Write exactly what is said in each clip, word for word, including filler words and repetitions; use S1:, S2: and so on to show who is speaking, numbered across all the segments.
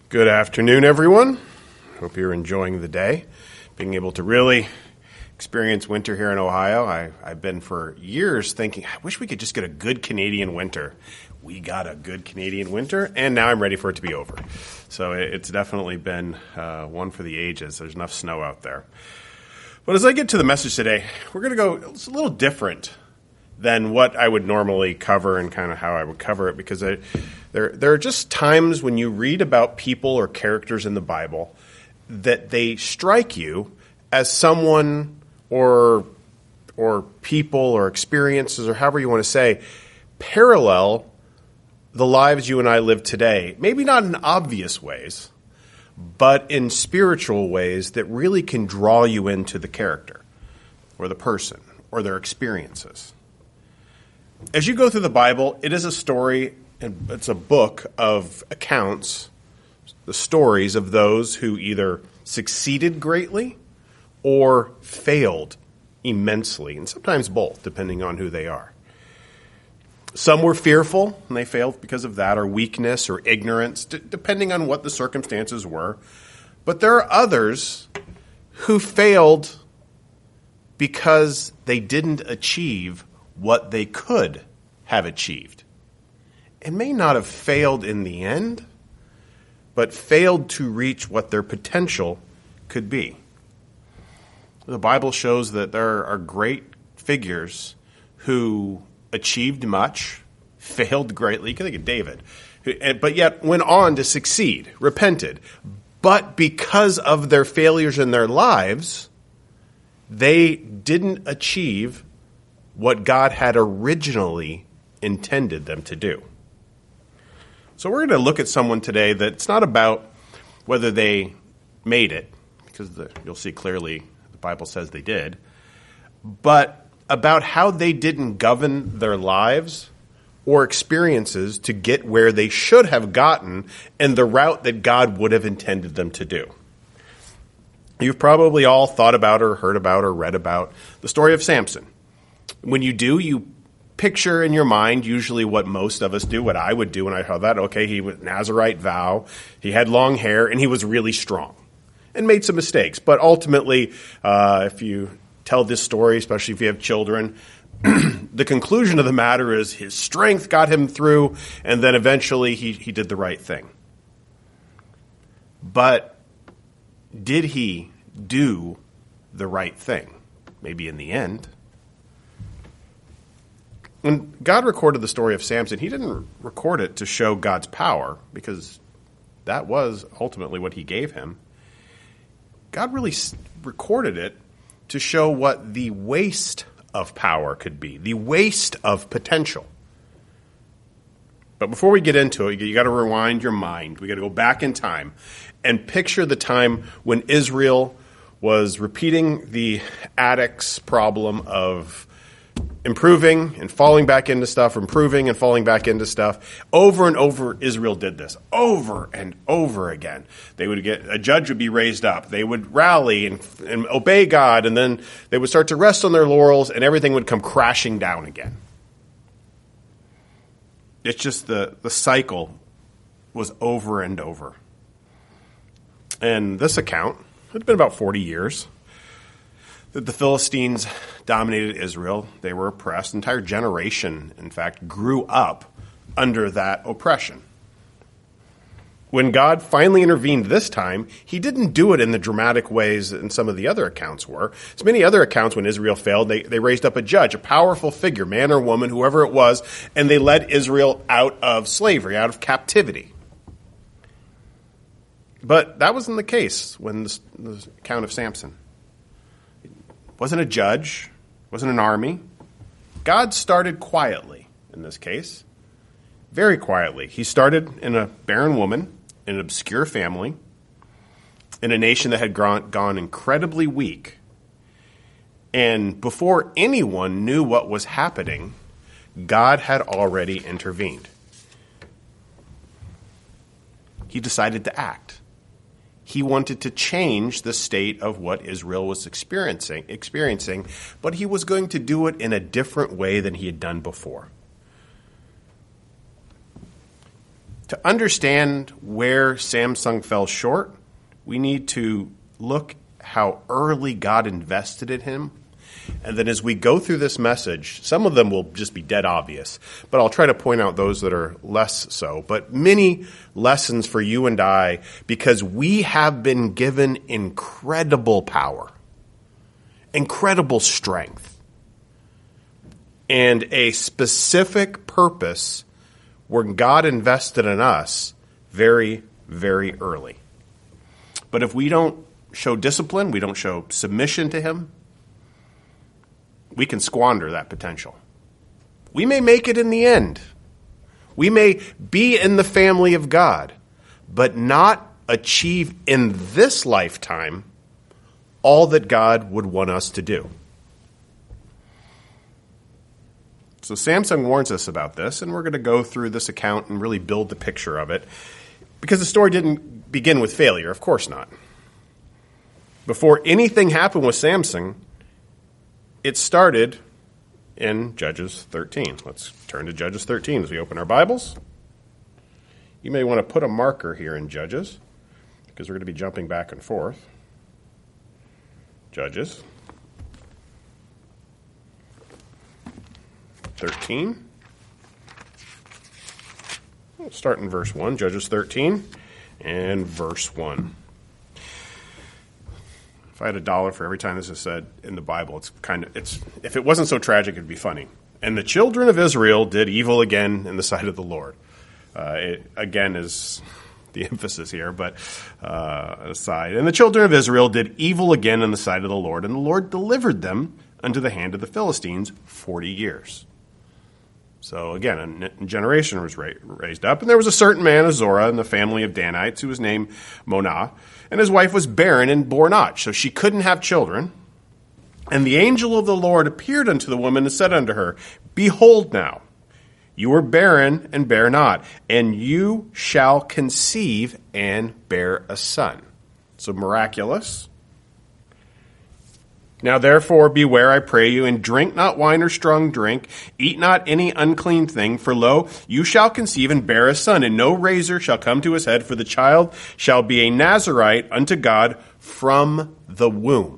S1: Good afternoon, everyone. Hope you're enjoying the day. Being able to really experience winter here in Ohio. I, I've been for years thinking, I wish we could just get a good Canadian winter. We got a good Canadian winter, and now I'm ready for it to be over. So it, it's definitely been uh, one for the ages. There's enough snow out there. But as I get to the message today, we're going to go, it's a little different than what I would normally cover and kind of how I would cover it, because I, there there are just times when you read about people or characters in the Bible that they strike you as someone or or people or experiences or however you want to say parallel the lives you and I live today. Maybe not in obvious ways, but in spiritual ways that really can draw you into the character or the person or their experiences. As you go through the Bible, it is a story, and it's a book of accounts, the stories of those who either succeeded greatly or failed immensely, and sometimes both, depending on who they are. Some were fearful, and they failed because of that, or weakness, or ignorance, d- depending on what the circumstances were. But there are others who failed because they didn't achieve what they could have achieved. It may not have failed in the end, but failed to reach what their potential could be. The Bible shows that there are great figures who achieved much, failed greatly. You can think of David, but yet went on to succeed, repented. But because of their failures in their lives, they didn't achieve what God had originally intended them to do. So we're going to look at someone today that it's not about whether they made it, because the, you'll see clearly the Bible says they did, but about how they didn't govern their lives or experiences to get where they should have gotten and the route that God would have intended them to do. You've probably all thought about or heard about or read about the story of Samson. When you do, you picture in your mind usually what most of us do, what I would do when I heard that. Okay, he was Nazirite vow, he had long hair, and he was really strong and made some mistakes. But ultimately, uh, if you tell this story, especially if you have children, the conclusion of the matter is his strength got him through, and then eventually he, he did the right thing. But did he do the right thing? Maybe in the end. When God recorded the story of Samson, he didn't record it to show God's power, because that was ultimately what he gave him. God really recorded it to show what the waste of power could be, the waste of potential. But before we get into it, you got to rewind your mind. We got to go back in time and picture the time when Israel was repeating the addict's problem of improving and falling back into stuff, improving and falling back into stuff. Over and over, Israel did this, over and over again. They would get, a judge would be raised up. They would rally and, and obey God, and then they would start to rest on their laurels, and everything would come crashing down again. It's just the, the cycle was over and over. And this account, it's been about forty years. That the Philistines dominated Israel. They were oppressed. An entire generation, in fact, grew up under that oppression. When God finally intervened this time, he didn't do it in the dramatic ways that in some of the other accounts were. As many other accounts, when Israel failed, they, they raised up a judge, a powerful figure, man or woman, whoever it was, and they led Israel out of slavery, out of captivity. But that wasn't the case when the, the account of Samson. Wasn't a judge, wasn't an army. God started quietly in this case, very quietly. He started in a barren woman, in an obscure family, in a nation that had gone, gone incredibly weak. And before anyone knew what was happening, God had already intervened. He decided to act. He wanted to change the state of what Israel was experiencing, experiencing, but he was going to do it in a different way than he had done before. To understand where Samson fell short, we need to look how early God invested in him. And then as we go through this message, some of them will just be dead obvious, but I'll try to point out those that are less so. But many lessons for you and I, because we have been given incredible power, incredible strength, and a specific purpose where God invested in us very, very early. But if we don't show discipline, we don't show submission to him, we can squander that potential. We may make it in the end. We may be in the family of God, but not achieve in this lifetime all that God would want us to do. So Samson warns us about this, and we're going to go through this account and really build the picture of it, because the story didn't begin with failure. Of course not. Before anything happened with Samson, it started in Judges thirteen. Let's turn to Judges thirteen as we open our Bibles. You may want to put a marker here in Judges, because we're going to be jumping back and forth. Judges thirteen. We'll start in verse one, Judges thirteen and verse one. If I had a dollar for every time this is said in the Bible, it's kind of, it's, if it wasn't so tragic, it'd be funny. And the children of Israel did evil again in the sight of the Lord. Uh, it, again is the emphasis here, but uh, aside. And the children of Israel did evil again in the sight of the Lord, and the Lord delivered them unto the hand of the Philistines forty years. So again, a generation was ra- raised up, and there was a certain man of Zorah in the family of Danites who was named Monah, and his wife was barren and bore not, so she couldn't have children. And the angel of the Lord appeared unto the woman and said unto her, Behold now, you are barren and bear not, and you shall conceive and bear a son. So miraculous. Now therefore beware, I pray you, and drink not wine or strong drink, eat not any unclean thing, for lo, you shall conceive and bear a son, and no razor shall come to his head, for the child shall be a Nazarite unto God from the womb.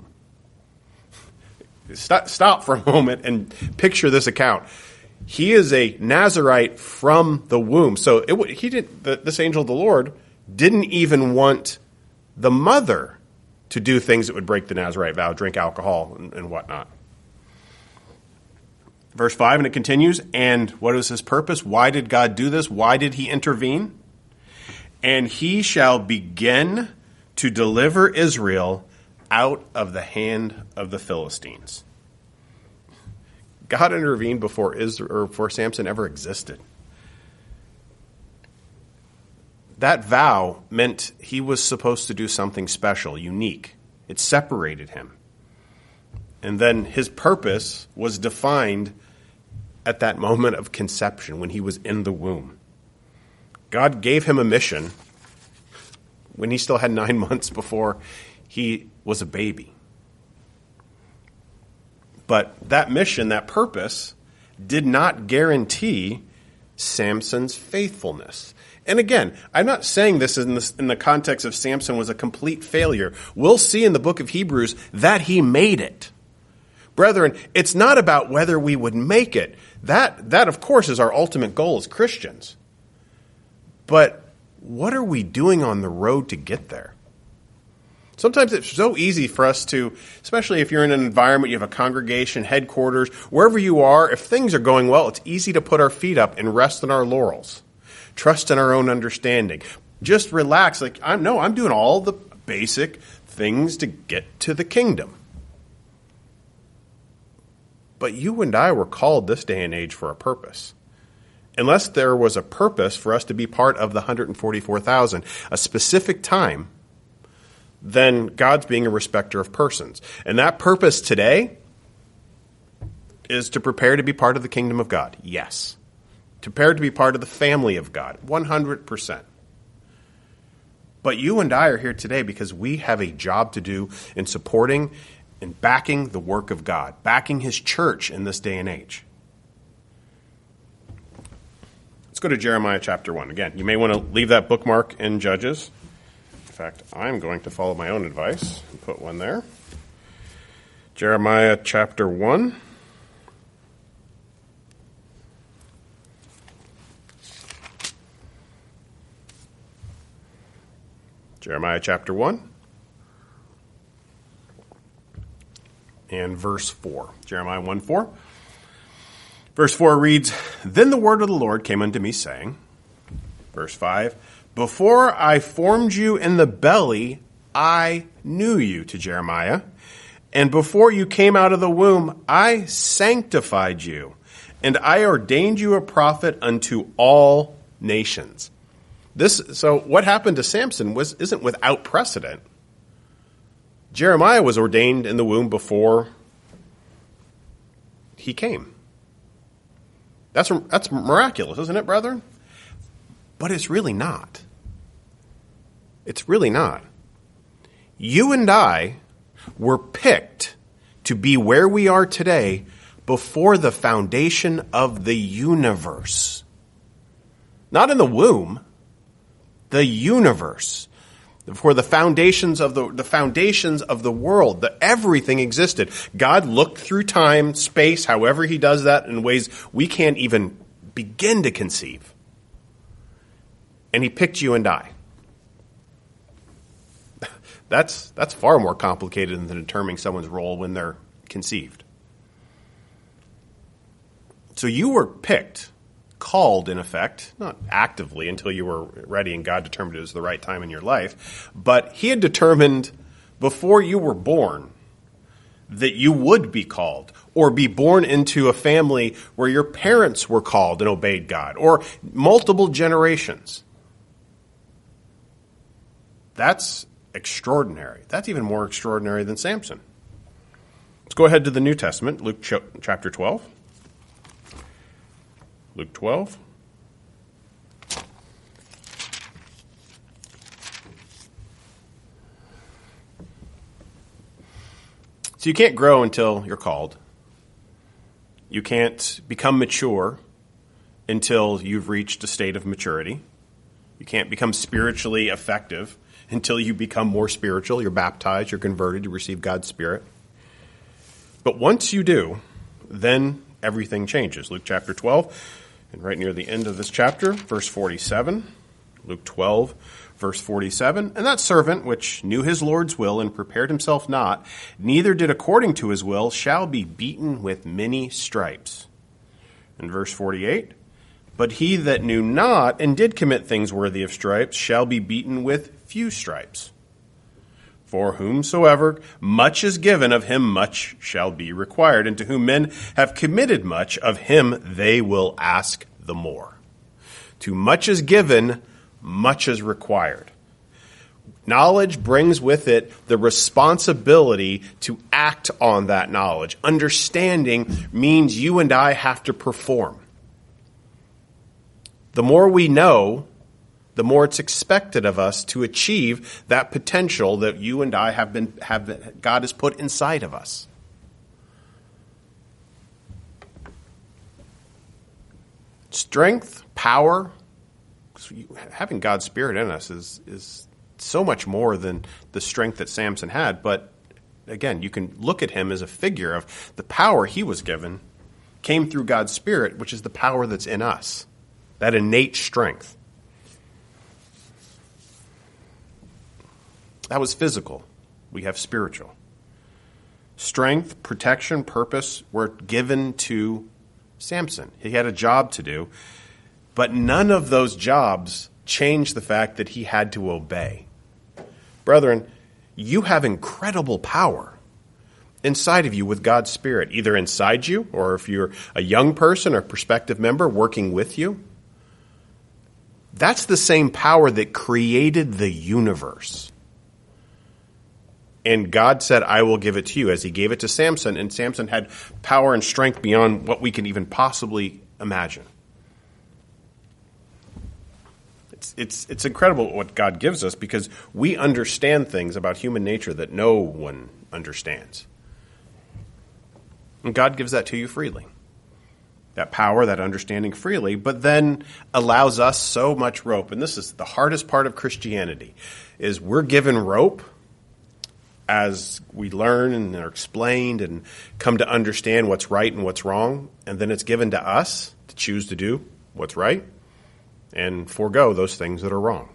S1: Stop, stop for a moment and picture this account. He is a Nazarite from the womb. So it, he did. The, this angel of the Lord didn't even want the mother to do things that would break the Nazarite vow, drink alcohol and, and whatnot. Verse five, and it continues, and what is his purpose? Why did God do this? Why did he intervene? And he shall begin to deliver Israel out of the hand of the Philistines. God intervened before Israel, or before Samson ever existed. That vow meant he was supposed to do something special, unique. It separated him. And then his purpose was defined at that moment of conception, when he was in the womb. God gave him a mission when he still had nine months before he was a baby. But that mission, that purpose, did not guarantee Samson's faithfulness. And again, I'm not saying this in, this in the context of Samson was a complete failure. We'll see in the book of Hebrews that he made it. Brethren, it's not about whether we would make it. That, that of course, is our ultimate goal as Christians. But what are we doing on the road to get there? Sometimes it's so easy for us to, especially if you're in an environment, you have a congregation, headquarters, wherever you are, if things are going well, it's easy to put our feet up and rest on our laurels. Trust in our own understanding. Just relax. Like, I'm no, I'm doing all the basic things to get to the kingdom. But you and I were called this day and age for a purpose. Unless there was a purpose for us to be part of the one hundred forty-four thousand, a specific time, then God's being a respecter of persons. And that purpose today is to prepare to be part of the kingdom of God. Yes. To prepare to be part of the family of God. one hundred percent. But you and I are here today because we have a job to do in supporting and backing the work of God, backing his church in this day and age. Let's go to Jeremiah chapter one. Again, you may want to leave that bookmark in Judges. In fact, I'm going to follow my own advice and put one there. Jeremiah chapter one. Jeremiah chapter one and verse four. Jeremiah one four. Verse four reads, Then the word of the Lord came unto me, saying, verse five, Before I formed you in the belly, I knew you, to Jeremiah. And before you came out of the womb, I sanctified you, and I ordained you a prophet unto all nations. This, so what happened to Samson was isn't without precedent. Jeremiah was ordained in the womb before he came. That's, that's miraculous, isn't it, brethren? But it's really not. It's really not. You and I were picked to be where we are today before the foundation of the universe. Not in the womb, the universe. Before the foundations of the, the foundations of the world, the everything existed. God looked through time, space, however he does that in ways we can't even begin to conceive. And he picked you and I. That's that's far more complicated than determining someone's role when they're conceived. So you were picked, called in effect, not actively until you were ready and God determined it was the right time in your life, but he had determined before you were born that you would be called or be born into a family where your parents were called and obeyed God, or multiple generations. That's extraordinary. That's even more extraordinary than Samson. Let's go ahead to the New Testament, Luke ch- chapter twelve. Luke twelve. So you can't grow until you're called. You can't become mature until you've reached a state of maturity. You can't become spiritually effective until you become more spiritual. You're baptized, you're converted, you receive God's Spirit. But once you do, then everything changes. Luke chapter twelve, and right near the end of this chapter, verse forty-seven. Luke twelve, verse forty-seven. And that servant, which knew his Lord's will and prepared himself not, neither did according to his will, shall be beaten with many stripes. And verse forty-eight. But he that knew not and did commit things worthy of stripes shall be beaten with few stripes. For whomsoever much is given, of him much shall be required. And to whom men have committed much, of him they will ask the more. To much is given, much is required. Knowledge brings with it the responsibility to act on that knowledge. Understanding means you and I have to perform. The more we know, the more it's expected of us to achieve that potential that you and I have been have God has put inside of us. Strength, power, having God's Spirit in us is is so much more than the strength that Samson had. But again, you can look at him as a figure of the power he was given came through God's Spirit, which is the power that's in us, that innate strength. That was physical. We have spiritual. Strength, protection, purpose were given to Samson. He had a job to do, but none of those jobs changed the fact that he had to obey. Brethren, you have incredible power inside of you with God's Spirit, either inside you or if you're a young person or prospective member working with you. That's the same power that created the universe. And God said, I will give it to you, as he gave it to Samson. And Samson had power and strength beyond what we can even possibly imagine. It's, it's, it's incredible what God gives us because we understand things about human nature that no one understands. And God gives that to you freely. that power, that understanding freely, but then allows us so much rope. And this is the hardest part of Christianity, is we're given rope as we learn and are explained and come to understand what's right and what's wrong. And then it's given to us to choose to do what's right and forego those things that are wrong.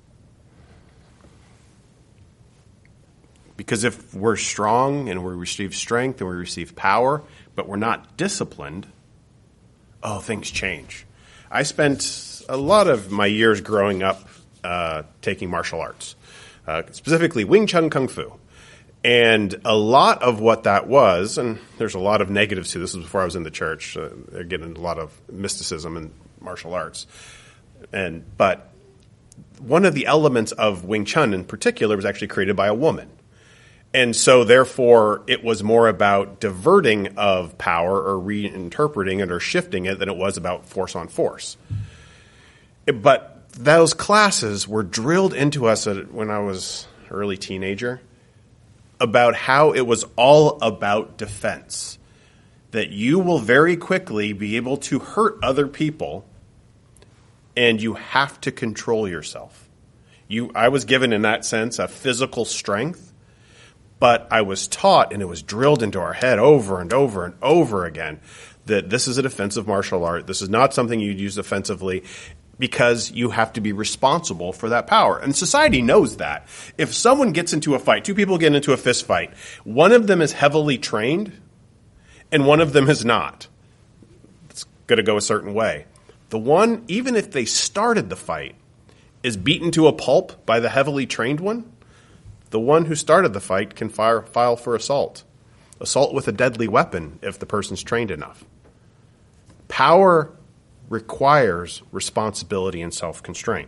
S1: Because if we're strong and we receive strength and we receive power, but we're not disciplined, oh, things change. I spent a lot of my years growing up uh, taking martial arts, uh, specifically Wing Chun Kung Fu. And a lot of what that was, and there's a lot of negatives to this, this was before I was in the church, uh, they're getting a lot of mysticism in martial arts. And but one of the elements of Wing Chun in particular was actually created by a woman. And so, therefore, it was more about diverting of power or reinterpreting it or shifting it than it was about force on force. But those classes were drilled into us when I was an early teenager about how it was all about defense, that you will very quickly be able to hurt other people and you have to control yourself. You, I was given in that sense a physical strength. But I was taught, and it was drilled into our head over and over and over again, that this is a defensive martial art. This is not something you'd use offensively because you have to be responsible for that power. And society knows that. If someone gets into a fight, two people get into a fist fight, one of them is heavily trained and one of them is not. It's going to go a certain way. The one, even if they started the fight, is beaten to a pulp by the heavily trained one, the one who started the fight can fire, file for assault. Assault with a deadly weapon if the person's trained enough. Power requires responsibility and self-constraint.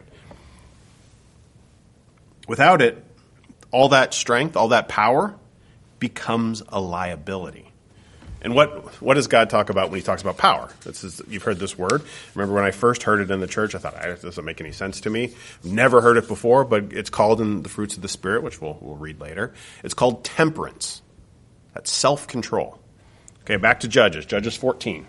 S1: Without it, all that strength, all that power becomes a liability. And what, what does God talk about when he talks about power? This is, you've heard this word. Remember when I first heard it in the church, I thought, this doesn't make any sense to me. Never heard it before, but it's called in the fruits of the Spirit, which we'll, we'll read later. It's called temperance. That's self-control. Okay, back to Judges. Judges fourteen.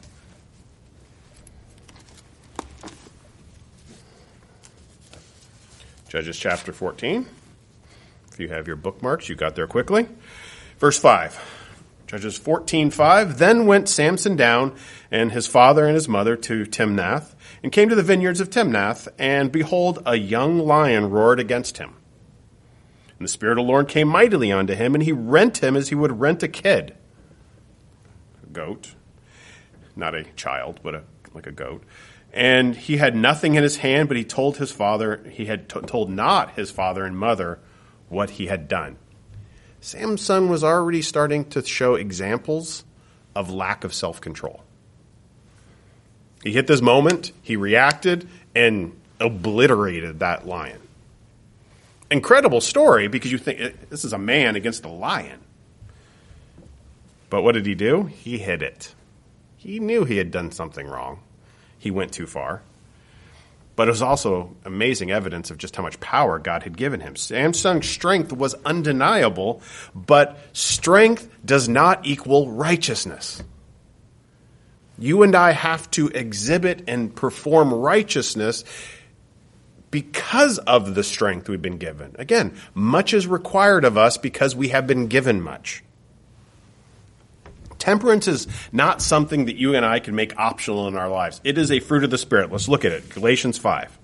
S1: Judges chapter fourteen. If you have your bookmarks, you got there quickly. Verse five. Judges fourteen five. Then went Samson down and his father and his mother to Timnath, and came to the vineyards of Timnath, and behold, a young lion roared against him. And the Spirit of the Lord came mightily unto him, and he rent him as he would rent a kid. A goat. Not a child, but a, like a goat. And he had nothing in his hand, but he told his father, he had t- told not his father and mother what he had done. Samson was already starting to show examples of lack of self-control. He hit this moment, he reacted, and obliterated that lion. Incredible story, because you think, this is a man against a lion. But what did he do? He hid it. He knew he had done something wrong. He went too far. But it was also amazing evidence of just how much power God had given him. Samson's strength was undeniable, but strength does not equal righteousness. You and I have to exhibit and perform righteousness because of the strength we've been given. Again, much is required of us because we have been given much. Temperance is not something that you and I can make optional in our lives. It is a fruit of the Spirit. Let's look at it. Galatians five.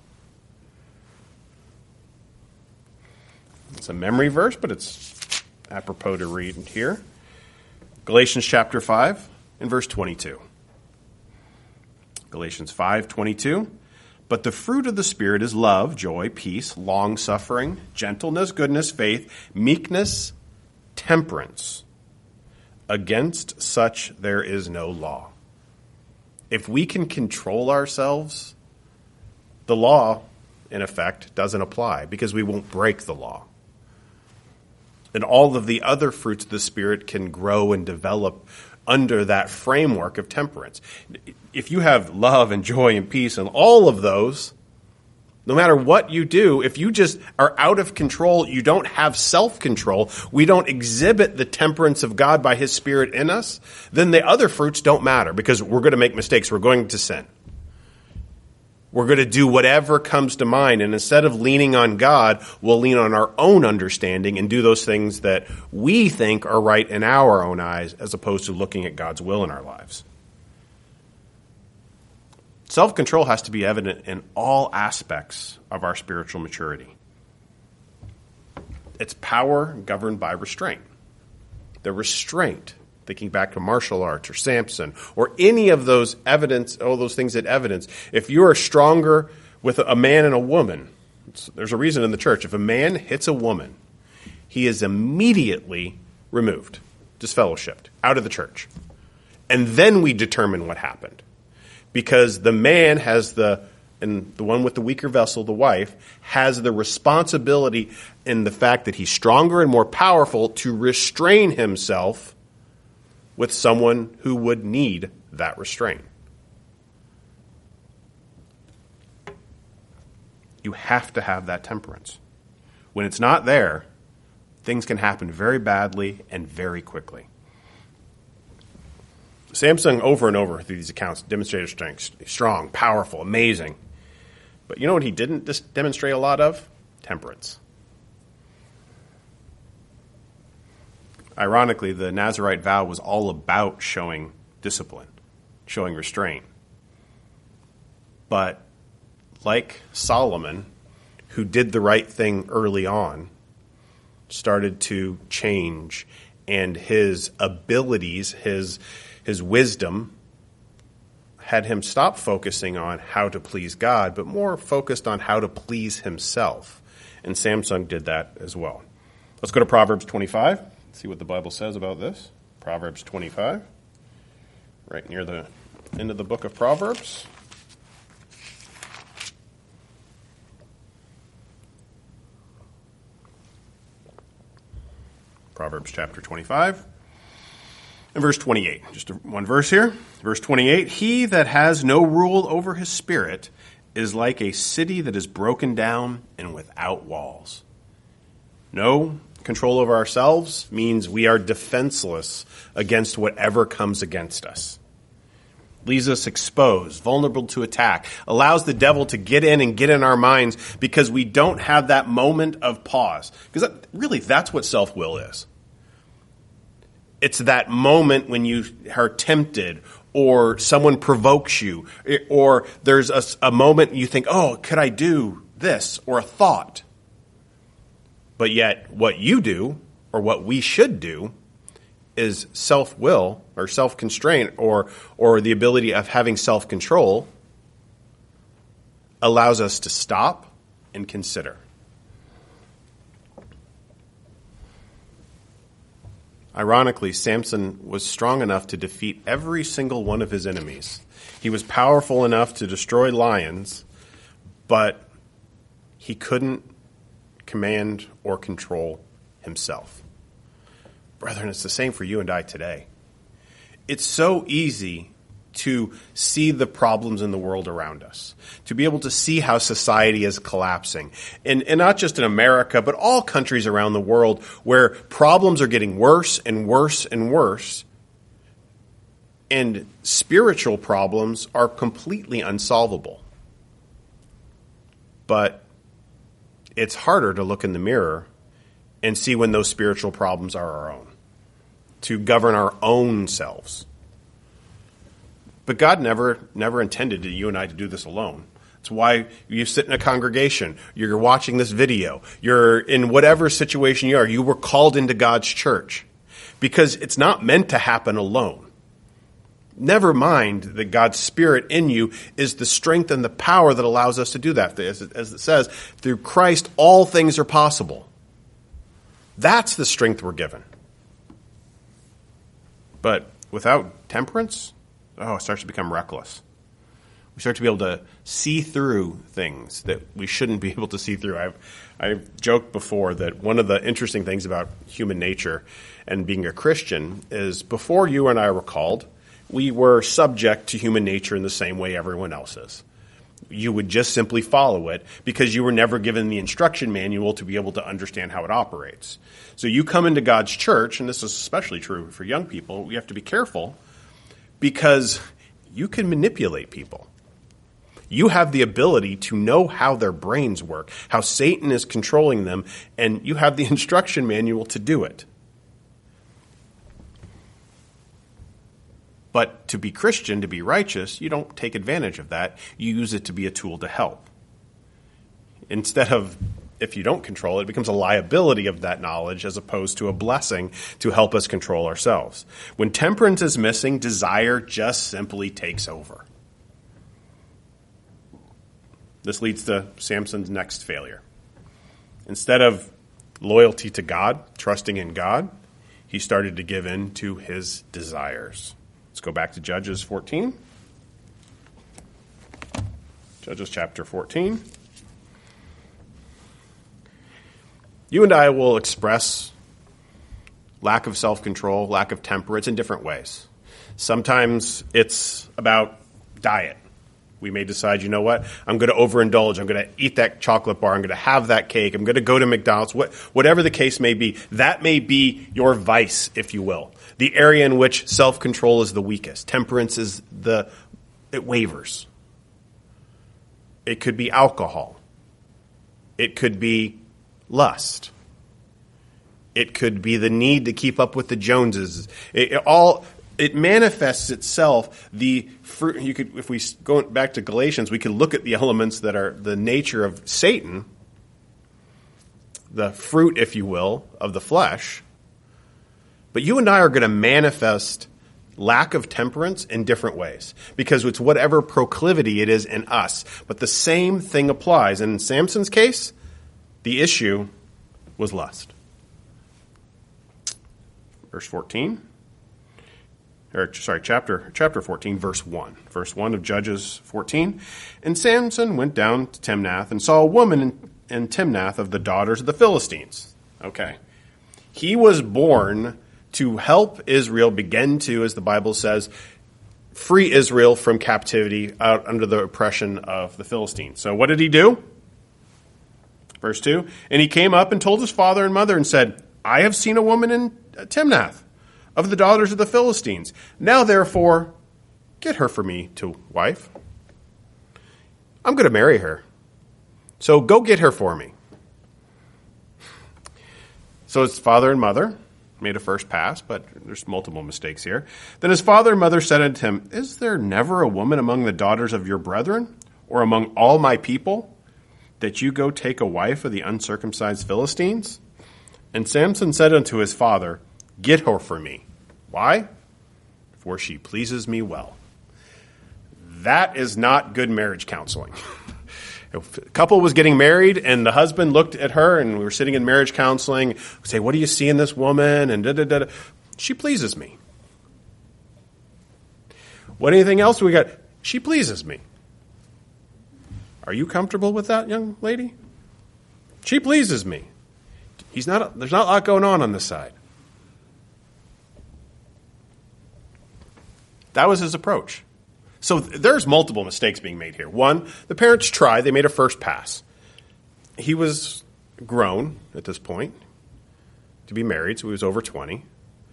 S1: It's a memory verse, but it's apropos to read here. Galatians chapter five and verse twenty-two. Galatians five twenty-two. But the fruit of the Spirit is love, joy, peace, long-suffering, gentleness, goodness, faith, meekness, temperance. Against such there is no law. If we can control ourselves, the law, in effect, doesn't apply because we won't break the law. And all of the other fruits of the Spirit can grow and develop under that framework of temperance. If you have love and joy and peace and all of those, No matter what you do, if you just are out of control, you don't have self-control, we don't exhibit the temperance of God by his Spirit in us, then the other fruits don't matter because we're going to make mistakes. We're going to sin. We're going to do whatever comes to mind. And instead of leaning on God, we'll lean on our own understanding and do those things that we think are right in our own eyes as opposed to looking at God's will in our lives. Self-control has to be evident in all aspects of our spiritual maturity. It's power governed by restraint. The restraint, thinking back to martial arts or Samson or any of those evidence, all those things that evidence, if you are stronger with a man and a woman, there's a reason in the church, if a man hits a woman, he is immediately removed, disfellowshipped, out of the church. And then we determine what happened. Because the man has the, and the one with the weaker vessel, the wife, has the responsibility in the fact that he's stronger and more powerful to restrain himself with someone who would need that restraint. You have to have that temperance. When it's not there, things can happen very badly and very quickly. Samson, over and over through these accounts, demonstrated strength, strong, powerful, amazing. But you know what he didn't dis- demonstrate a lot of? Temperance. Ironically, the Nazirite vow was all about showing discipline, showing restraint. But like Solomon, who did the right thing early on, started to change, and his abilities, his His wisdom had him stop focusing on how to please God, but more focused on how to please himself. And Samson did that as well. Let's go to Proverbs twenty-five, see what the Bible says about this. Proverbs twenty-five, right near the end of the book of Proverbs. Proverbs chapter twenty-five. And verse twenty-eight, just one verse here. Verse twenty-eight, he that has no rule over his spirit is like a city that is broken down and without walls. No control over ourselves means we are defenseless against whatever comes against us. Leaves us exposed, vulnerable to attack, allows the devil to get in and get in our minds because we don't have that moment of pause. Because that, really, that's what self-will is. It's that moment when you are tempted or someone provokes you or there's a, a moment you think, oh, could I do this? Or a thought. But yet what you do or what we should do is self-will or self-constraint or, or the ability of having self-control allows us to stop and consider. Ironically, Samson was strong enough to defeat every single one of his enemies. He was powerful enough to destroy lions, but he couldn't command or control himself. Brethren, it's the same for you and I today. It's so easy to see the problems in the world around us, to be able to see how society is collapsing. And, and not just in America, but all countries around the world where problems are getting worse and worse and worse. And spiritual problems are completely unsolvable. But it's harder to look in the mirror and see when those spiritual problems are our own, to govern our own selves. But God never never intended you and I to do this alone. It's why you sit in a congregation, you're watching this video, you're in whatever situation you are, you were called into God's church. Because it's not meant to happen alone. Never mind that God's Spirit in you is the strength and the power that allows us to do that. As it, as it says, through Christ all things are possible. That's the strength we're given. But without temperance, oh, it starts to become reckless. We start to be able to see through things that we shouldn't be able to see through. I've, I've joked before that one of the interesting things about human nature and being a Christian is before you and I were called, we were subject to human nature in the same way everyone else is. you would just simply follow it because you were never given the instruction manual to be able to understand how it operates. So you come into God's church, and this is especially true for young people, we have to be careful because you can manipulate people. You have the ability to know how their brains work, how Satan is controlling them, and you have the instruction manual to do it. But to be Christian, to be righteous, you don't take advantage of that. You use it to be a tool to help. Instead of, if you don't control it, it becomes a liability of that knowledge as opposed to a blessing to help us control ourselves. When temperance is missing, desire just simply takes over. This leads to Samson's next failure. Instead of loyalty to God, trusting in God, he started to give in to his desires. Let's go back to Judges fourteen. Judges chapter fourteen. You and I will express lack of self-control, lack of temperance in different ways. Sometimes it's about diet. We may decide, you know what, I'm going to overindulge. I'm going to eat that chocolate bar. I'm going to have that cake. I'm going to go to McDonald's. What, whatever the case may be, that may be your vice, if you will. The area in which self-control is the weakest. Temperance is the, it wavers. It could be alcohol. It could be lust. It could be the need to keep up with the Joneses. It, it all... It manifests itself, the fruit, you could, if we go back to Galatians, we could look at the elements that are the nature of Satan, the fruit, if you will, of the flesh. But you and I are going to manifest lack of temperance in different ways because it's whatever proclivity it is in us. But the same thing applies. And in Samson's case, the issue was lust. Verse fourteen. Or, sorry, chapter chapter fourteen, verse one. Verse one of Judges fourteen. And Samson went down to Timnath and saw a woman in, in Timnath of the daughters of the Philistines. Okay. He was born to help Israel begin to, as the Bible says, free Israel from captivity out under the oppression of the Philistines. So what did he do? Verse two. And he came up and told his father and mother and said, I have seen a woman in Timnath of the daughters of the Philistines. Now, therefore, get her for me to wife. I'm going to marry her. So go get her for me. So his father and mother made a first pass, but there's multiple mistakes here. Then his father and mother said unto him, Is there never a woman among the daughters of your brethren, or among all my people, that you go take a wife of the uncircumcised Philistines? And Samson said unto his father, Get her for me. Why? For she pleases me well. That is not good marriage counseling. If a couple was getting married and the husband looked at her and we were sitting in marriage counseling, say, what do you see in this woman? And da da da. She pleases me. What anything else we got? She pleases me. Are you comfortable with that, young lady? She pleases me. He's not. There's not a lot going on on this side. That was his approach. So there's multiple mistakes being made here. One, the parents tried. They made a first pass. He was grown at this point to be married, so he was over twenty.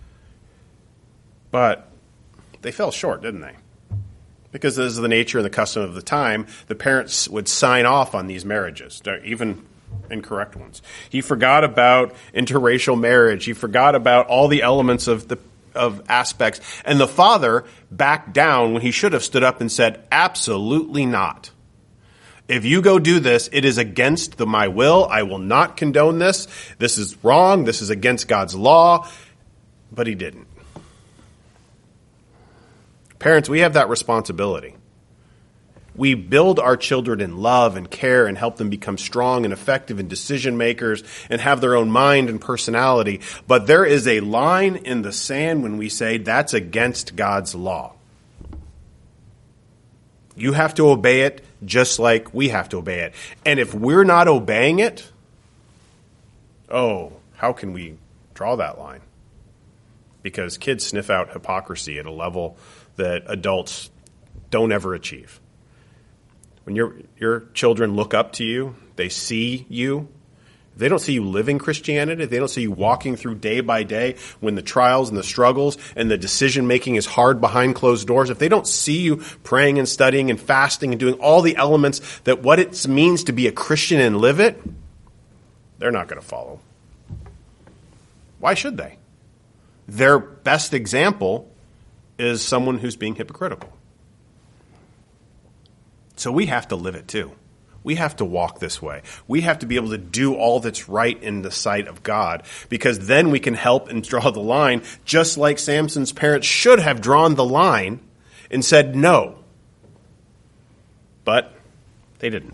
S1: But they fell short, didn't they? Because this is the nature and the custom of the time, the parents would sign off on these marriages, even incorrect ones. He forgot about interracial marriage. He forgot about all the elements of the of aspects. And the father backed down when he should have stood up and said, absolutely not. If you go do this, it is against the, my will. I will not condone this. This is wrong. This is against God's law. But he didn't. Parents, we have that responsibility. We build our children in love and care and help them become strong and effective and decision makers and have their own mind and personality. But there is a line in the sand when we say that's against God's law. You have to obey it just like we have to obey it. And if we're not obeying it, oh, how can we draw that line? Because kids sniff out hypocrisy at a level that adults don't ever achieve. When your your children look up to you, they see you. If they don't see you living Christianity, if they don't see you walking through day by day when the trials and the struggles and the decision-making is hard behind closed doors, if they don't see you praying and studying and fasting and doing all the elements that what it means to be a Christian and live it, they're not going to follow. Why should they? Their best example is someone who's being hypocritical. So we have to live it too. We have to walk this way. We have to be able to do all that's right in the sight of God, because then we can help and draw the line, just like Samson's parents should have drawn the line and said no. But they didn't.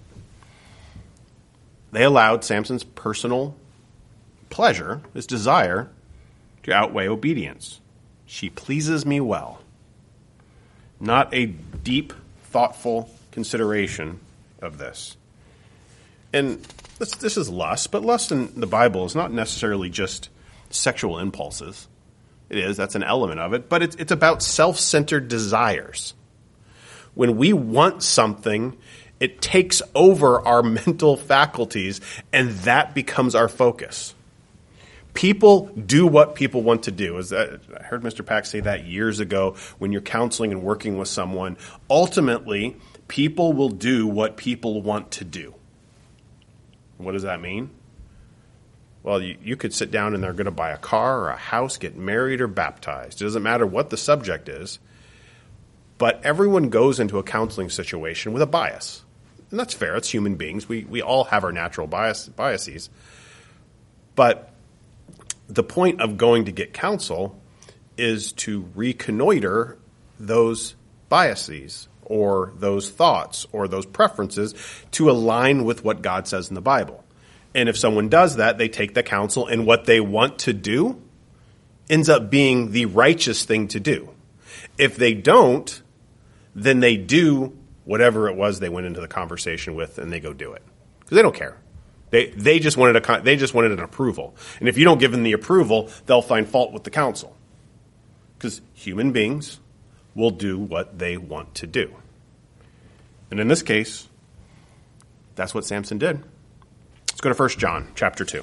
S1: They allowed Samson's personal pleasure, his desire, to outweigh obedience. She pleases me well. Not a deep, thoughtful consideration of this. And this, this is lust, but lust in the Bible is not necessarily just sexual impulses. It is, that's an element of it, but it's, it's about self-centered desires. When we want something, it takes over our mental faculties, and that becomes our focus. People do what people want to do. As I heard Mister Pack say that years ago when you're counseling and working with someone. Ultimately, people will do what people want to do. What does that mean? Well, you, you could sit down and they're going to buy a car or a house, get married or baptized. It doesn't matter what the subject is. But everyone goes into a counseling situation with a bias. And that's fair. It's human beings. We we all have our natural bias, biases. But the point of going to get counsel is to reconnoiter those biases or those thoughts or those preferences to align with what God says in the Bible. And if someone does that, they take the counsel, and what they want to do ends up being the righteous thing to do. If they don't, then they do whatever it was they went into the conversation with, and they go do it. Because they don't care. They they just wanted a they just wanted an approval. And if you don't give them the approval, they'll find fault with the counsel. Because human beings will do what they want to do. And in this case, that's what Samson did. Let's go to First John chapter two.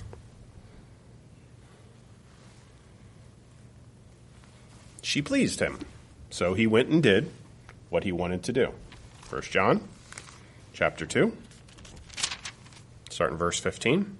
S1: She pleased him, so he went and did what he wanted to do. First John chapter two. Start in verse fifteen.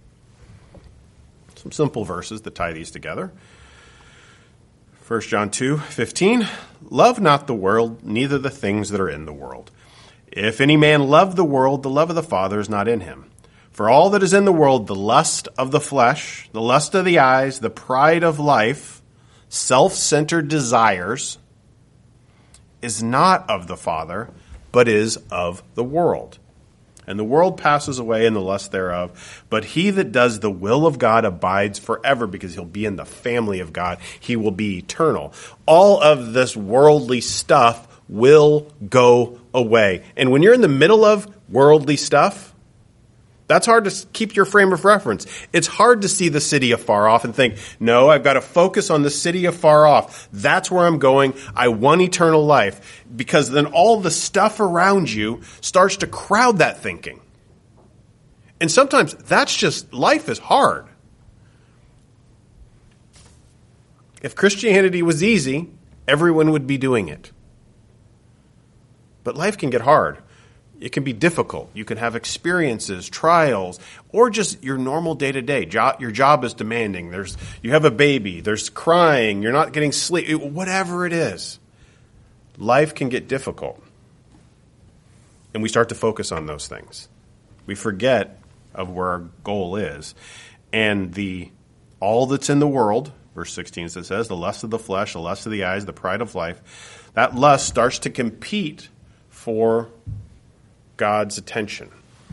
S1: Some simple verses that tie these together. First John two fifteen. Love not the world, neither the things that are in the world. If any man love the world, the love of the Father is not in him. For all that is in the world, the lust of the flesh, the lust of the eyes, the pride of life, self-centered desires, is not of the Father, but is of the world. And the world passes away and the lust thereof. But he that does the will of God abides forever, because he'll be in the family of God. He will be eternal. All of this worldly stuff will go away. And when you're in the middle of worldly stuff, that's hard to keep your frame of reference. It's hard to see the city afar off and think, no, I've got to focus on the city afar off. That's where I'm going. I want eternal life. Because then all the stuff around you starts to crowd that thinking. And sometimes that's just, life is hard. If Christianity was easy, everyone would be doing it. But life can get hard. It can be difficult. You can have experiences, trials, or just your normal day-to-day. Jo- your job is demanding. There's, you have a baby. There's crying. You're not getting sleep. Whatever it is, life can get difficult. And we start to focus on those things. We forget of where our goal is. And the all that's in the world, verse sixteen says, the lust of the flesh, the lust of the eyes, the pride of life, that lust starts to compete for God's attention.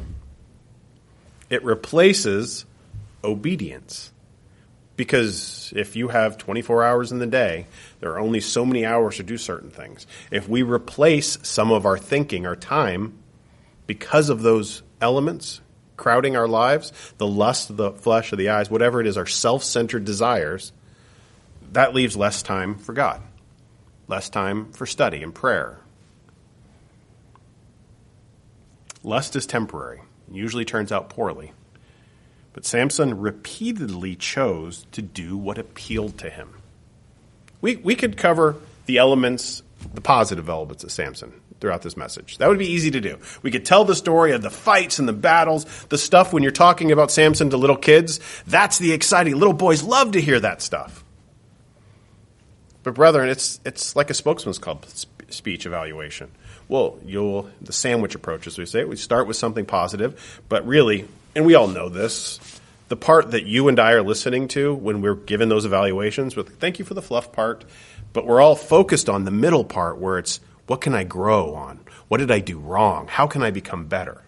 S1: It replaces obedience. Because if you have twenty-four hours in the day, there are only so many hours to do certain things. If we replace some of our thinking, our time, because of those elements crowding our lives, the lust of the flesh of the eyes, whatever it is, our self-centered desires, that leaves less time for God. Less time for study and prayer. Lust is temporary. It usually turns out poorly. But Samson repeatedly chose to do what appealed to him. We we could cover the elements, the positive elements of Samson throughout this message. That would be easy to do. We could tell the story of the fights and the battles, the stuff when you're talking about Samson to little kids. That's the exciting. Little boys love to hear that stuff. But brethren, it's it's like a spokesman's club speech evaluation. Well, you'll the sandwich approach, as we say. We start with something positive, but really, and we all know this, the part that you and I are listening to when we're given those evaluations, with thank you for the fluff part, but we're all focused on the middle part where it's, what can I grow on? What did I do wrong? How can I become better?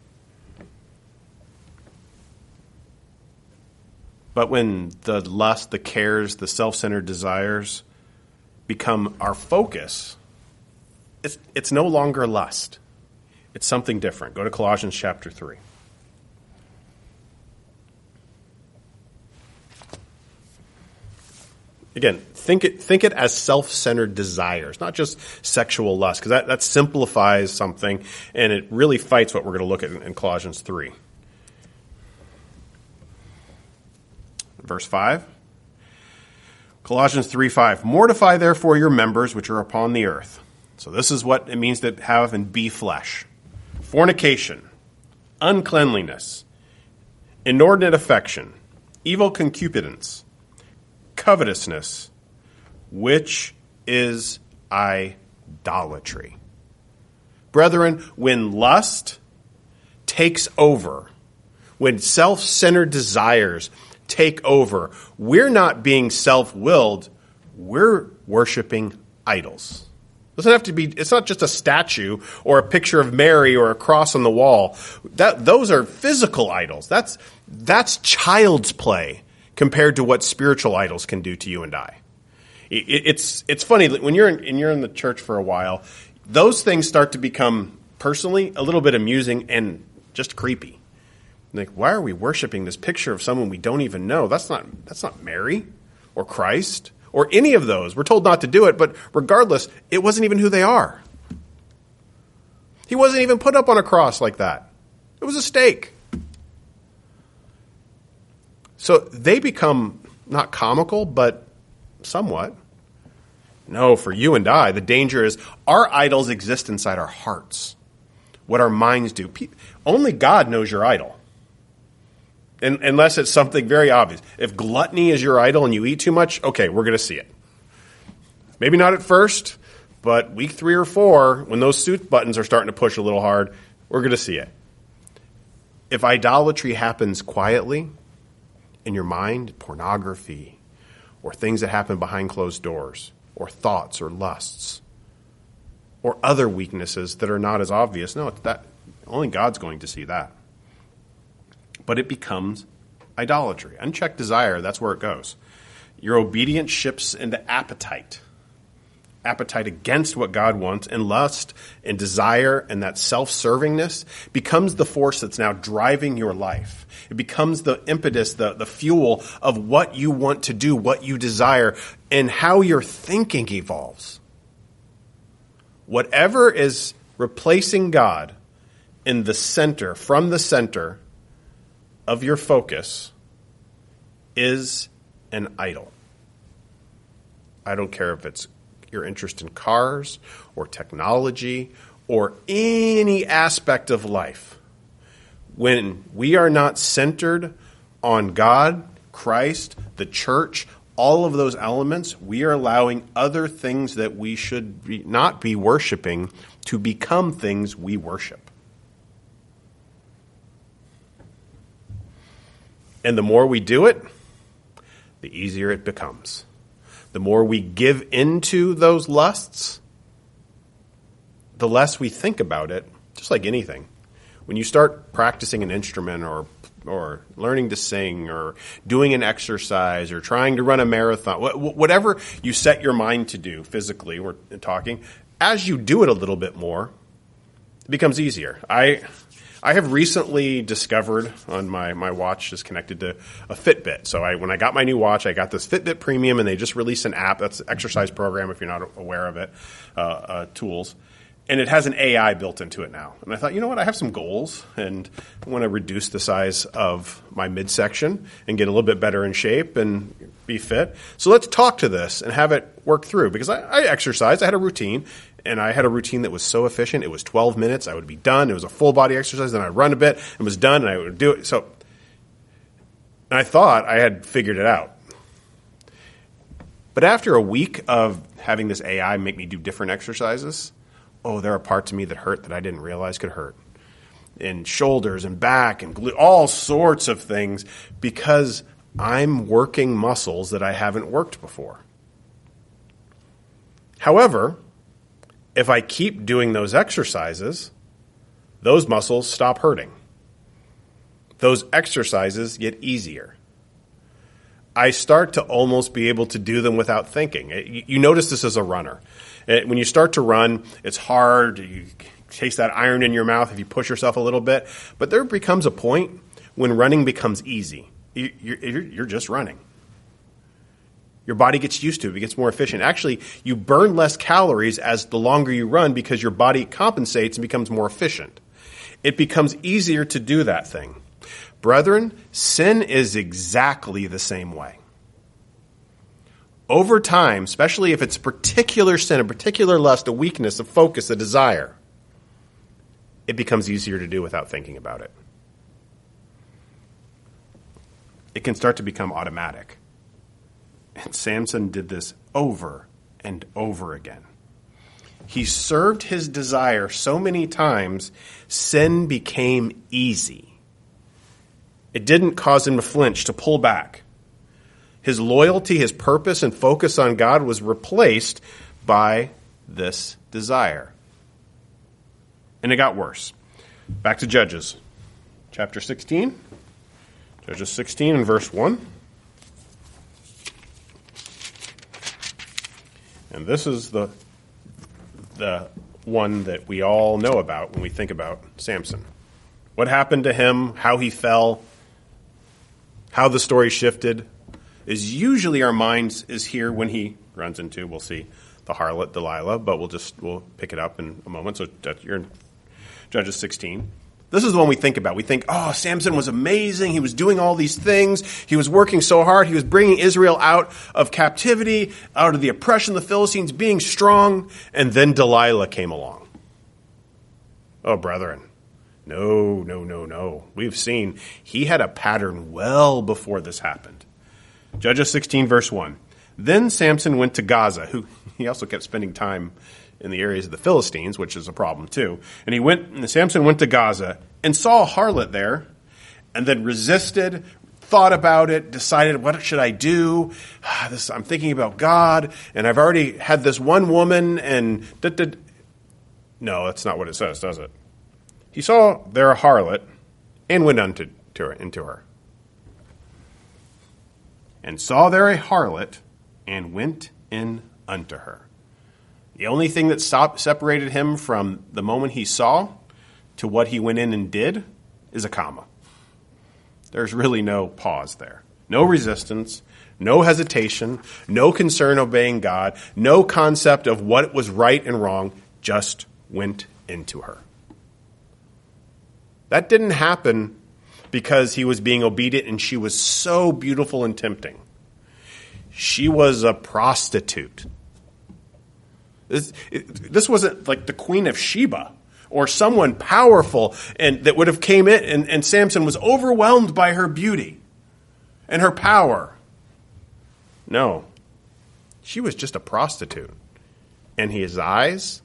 S1: But when the lust, the cares, the self-centered desires become our focus, it's, it's no longer lust. It's something different. Go to Colossians chapter three. Again, think it think it as self-centered desires, not just sexual lust, because that, that simplifies something, and it really fights what we're going to look at in, in Colossians three. Verse five. Colossians three five. Mortify therefore your members which are upon the earth. So this is what it means to have and be flesh. Fornication, uncleanliness, inordinate affection, evil concupiscence, covetousness, which is idolatry. Brethren, when lust takes over, when self-centered desires take over, we're not being self-willed, we're worshiping idols. It doesn't have to be, it's not just a statue or a picture of Mary or a cross on the wall. That those are physical idols. That's that's child's play compared to what spiritual idols can do to you and I. It, it's it's funny when you're in, and you're in the church for a while, those things start to become personally a little bit amusing and just creepy. Like, why are we worshiping this picture of someone we don't even know? That's not that's not Mary or Christ or any of those. We're told not to do it, but regardless, it wasn't even who they are. He wasn't even put up on a cross like that. It was a stake. So they become not comical, but somewhat. No, for you and I, the danger is our idols exist inside our hearts. What our minds do. Only God knows your idol. And, unless it's something very obvious. If gluttony is your idol and you eat too much, okay, we're going to see it. Maybe not at first, but week three or four, when those suit buttons are starting to push a little hard, we're going to see it. If idolatry happens quietly in your mind, pornography, or things that happen behind closed doors, or thoughts or lusts, or other weaknesses that are not as obvious, no, that only God's going to see that. But it becomes idolatry. Unchecked desire, that's where it goes. Your obedience shifts into appetite. Appetite against what God wants, and lust and desire and that self-servingness becomes the force that's now driving your life. It becomes the impetus, the, the fuel of what you want to do, what you desire, and how your thinking evolves. Whatever is replacing God in the center, from the center of your focus, is an idol. I don't care if it's your interest in cars or technology or any aspect of life. When we are not centered on God, Christ, the church, all of those elements, we are allowing other things that we should be, not be worshiping to become things we worship. And the more we do it, the easier it becomes. The more we give into those lusts, the less we think about it, just like anything. When you start practicing an instrument or or learning to sing or doing an exercise or trying to run a marathon, whatever you set your mind to do physically, we're talking, as you do it a little bit more, it becomes easier. I I have recently discovered on my, my watch is connected to a Fitbit. So I when I got my new watch, I got this Fitbit Premium, and they just released an app. That's an exercise program if you're not aware of it, uh, uh, tools. And it has an A I built into it now. And I thought, you know what, I have some goals, and I want to reduce the size of my midsection and get a little bit better in shape and be fit. So let's talk to this and have it work through. Because I, I exercised, I had a routine, and I had a routine that was so efficient. It was twelve minutes, I would be done. It was a full body exercise, then I'd run a bit, and was done, and I would do it. So, and I thought I had figured it out. But after a week of having this A I make me do different exercises, oh, there are parts of me that hurt that I didn't realize could hurt. And shoulders and back and glute, all sorts of things, because I'm working muscles that I haven't worked before. However, if I keep doing those exercises, those muscles stop hurting. Those exercises get easier. I start to almost be able to do them without thinking. You notice this as a runner. When you start to run, it's hard. You taste that iron in your mouth if you push yourself a little bit. But there becomes a point when running becomes easy. You're just running. Your body gets used to it. It gets more efficient. Actually, you burn less calories as the longer you run because your body compensates and becomes more efficient. It becomes easier to do that thing. Brethren, sin is exactly the same way. Over time, especially if it's a particular sin, a particular lust, a weakness, a focus, a desire, it becomes easier to do without thinking about it. It can start to become automatic. And Samson did this over and over again. He served his desire so many times, sin became easy. It didn't cause him to flinch, to pull back. His loyalty, his purpose, and focus on God was replaced by this desire. And it got worse. Back to Judges, chapter sixteen. Judges sixteen and verse one. And this is the, the one that we all know about when we think about Samson. What happened to him, how he fell, how the story shifted, is usually our minds is here when he runs into, we'll see, the harlot Delilah, but we'll just, we'll pick it up in a moment. So you're in Judges sixteen. This is the one we think about. We think, oh, Samson was amazing. He was doing all these things. He was working so hard. He was bringing Israel out of captivity, out of the oppression of the Philistines, being strong. And then Delilah came along. Oh, brethren. No, no, no, no. We've seen he had a pattern well before this happened. Judges sixteen, verse one. Then Samson went to Gaza, who he also kept spending time in the areas of the Philistines, which is a problem too. And he went, and Samson went to Gaza and saw a harlot there, and then resisted, thought about it, decided, what should I do? This, I'm thinking about God, and I've already had this one woman, and da, da. No, that's not what it says, does it? He saw there a harlot and went unto to her, into her. And saw there a harlot and went in unto her. The only thing that stopped, separated him from the moment he saw to what he went in and did is a comma. There's really no pause there. No resistance, no hesitation, no concern obeying God, no concept of what was right and wrong, just went into her. That didn't happen because he was being obedient and she was so beautiful and tempting. She was a prostitute. This, it, this wasn't like the Queen of Sheba or someone powerful and that would have came in, and, and Samson was overwhelmed by her beauty and her power. No, she was just a prostitute. And his eyes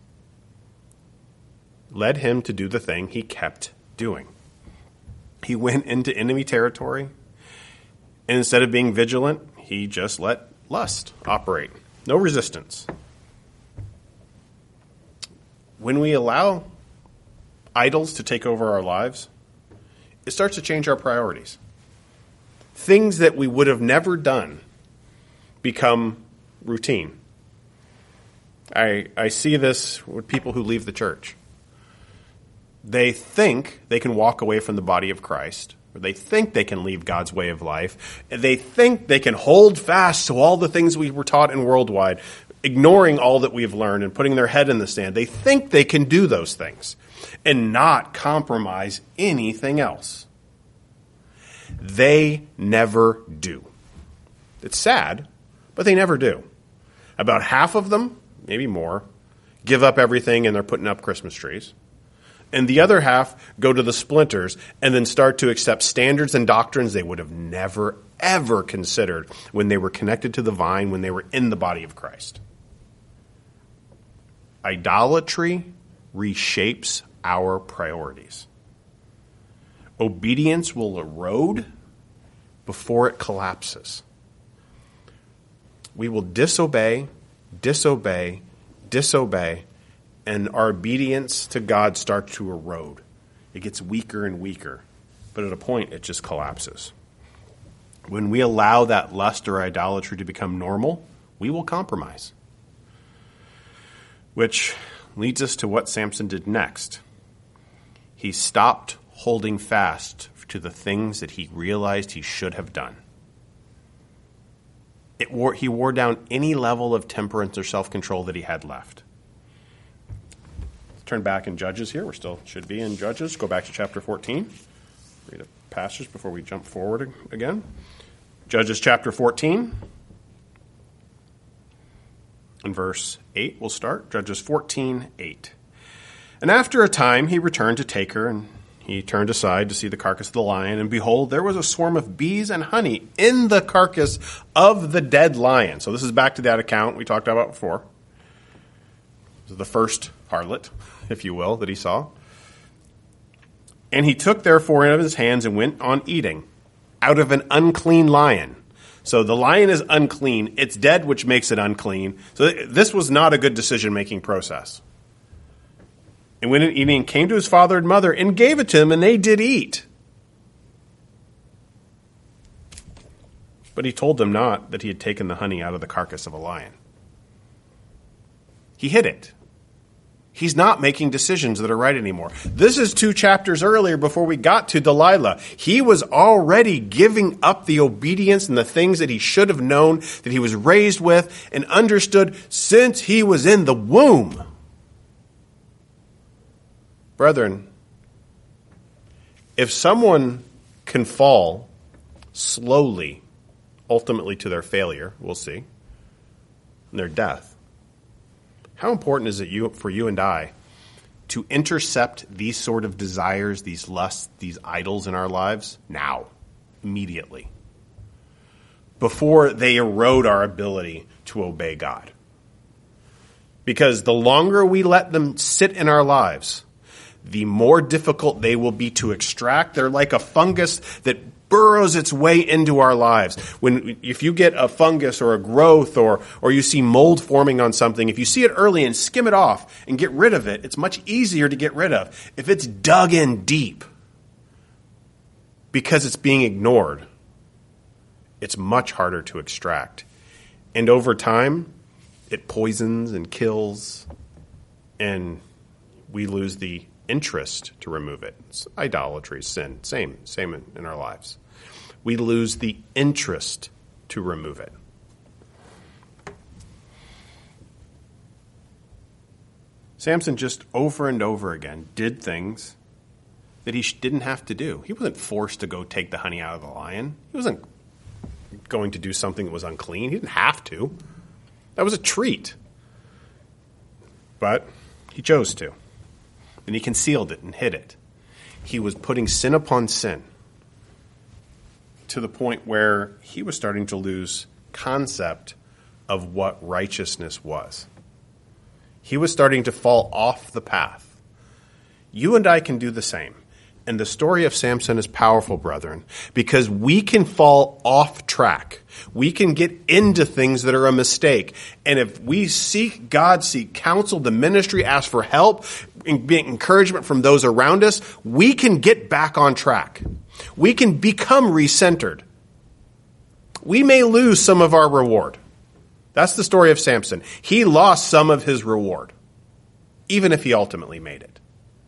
S1: led him to do the thing he kept doing. He went into enemy territory, and instead of being vigilant, he just let lust operate. No resistance. When we allow idols to take over our lives, it starts to change our priorities. Things that we would have never done become routine. I, I see this with people who leave the church. They think they can walk away from the body of Christ, or they think they can leave God's way of life. They think they can hold fast to all the things we were taught in Worldwide ignoring all that we've learned and putting their head in the sand. They think they can do those things and not compromise anything else. They never do. It's sad, but they never do. About half of them, maybe more, give up everything and they're putting up Christmas trees. And the other half go to the splinters and then start to accept standards and doctrines they would have never, ever considered when they were connected to the vine, when they were in the body of Christ. Idolatry reshapes our priorities. Obedience will erode before it collapses. We will disobey, disobey, disobey, and our obedience to God starts to erode. It gets weaker and weaker, but at a point it just collapses. When we allow that lust or idolatry to become normal, we will compromise. Which leads us to what Samson did next. He stopped holding fast to the things that he realized he should have done. It wore, he wore down any level of temperance or self-control that he had left. Turn back in Judges here. We still should be in Judges. Go back to chapter fourteen. Read a passage before we jump forward again. Judges chapter fourteen. In verse eight, we'll start. Judges fourteen, eight. And after a time he returned to take her, and he turned aside to see the carcass of the lion, and behold, there was a swarm of bees and honey in the carcass of the dead lion. So this is back to that account we talked about before. This is the first harlot, if you will, that he saw. And he took therefore out of his hands and went on eating out of an unclean lion. So the lion is unclean. It's dead, which makes it unclean. So this was not a good decision-making process. And went in eating and came to his father and mother and gave it to him, and they did eat. But he told them not that he had taken the honey out of the carcass of a lion. He hid it. He's not making decisions that are right anymore. This is two chapters earlier before we got to Delilah. He was already giving up the obedience and the things that he should have known, that he was raised with and understood since he was in the womb. Brethren, if someone can fall slowly, ultimately to their failure, we'll see, and their death, how important is it you, for you and I to intercept these sort of desires, these lusts, these idols in our lives now, immediately, before they erode our ability to obey God? Because the longer we let them sit in our lives, the more difficult they will be to extract. They're like a fungus that burrows its way into our lives. When, if you get a fungus or a growth or, or you see mold forming on something, if you see it early and skim it off and get rid of it, it's much easier to get rid of. If it's dug in deep because it's being ignored, it's much harder to extract. And over time, it poisons and kills, and we lose the interest to remove it. It's idolatry, sin, same, same in, in our lives. We lose the interest to remove it. Samson just over and over again did things that he didn't have to do. He wasn't forced to go take the honey out of the lion. He wasn't going to do something that was unclean. He didn't have to. That was a treat. But he chose to. And he concealed it and hid it. He was putting sin upon sin to the point where he was starting to lose concept of what righteousness was. He was starting to fall off the path. You and I can do the same. And the story of Samson is powerful, brethren, because we can fall off track. We can get into things that are a mistake. And if we seek God, seek counsel, the ministry, ask for help, and get encouragement from those around us, we can get back on track. We can become recentered. We may lose some of our reward. That's the story of Samson. He lost some of his reward, even if he ultimately made it.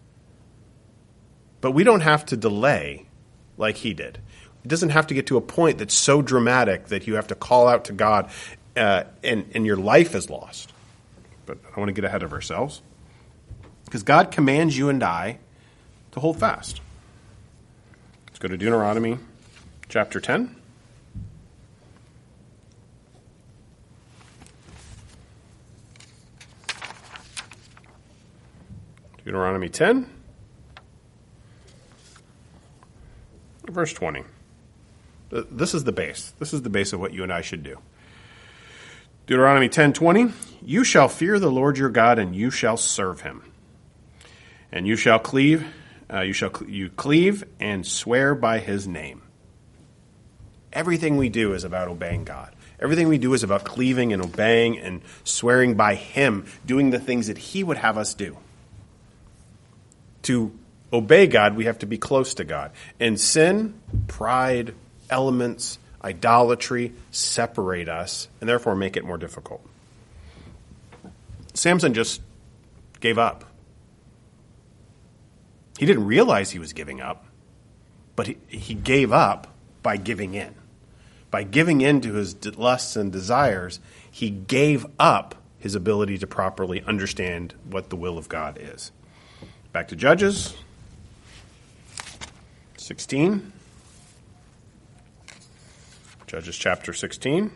S1: But we don't have to delay like he did. It doesn't have to get to a point that's so dramatic that you have to call out to God uh, and, and your life is lost. But I don't want to get ahead of ourselves, because God commands you and I to hold fast. Let's go to Deuteronomy chapter ten. Deuteronomy ten, verse twenty. This is the base. This is the base of what you and I should do. Deuteronomy ten twenty. You shall fear the Lord your God, and you shall serve him. And you shall cleave, uh, you shall you cleave and swear by his name. Everything we do is about obeying God. Everything we do is about cleaving and obeying and swearing by him, doing the things that he would have us do. To obey God, we have to be close to God. And sin, pride, elements, idolatry separate us and therefore make it more difficult. Samson just gave up. He didn't realize he was giving up, but he, he gave up by giving in. By giving in to his lusts and desires, he gave up his ability to properly understand what the will of God is. Back to Judges sixteen. Judges chapter sixteen.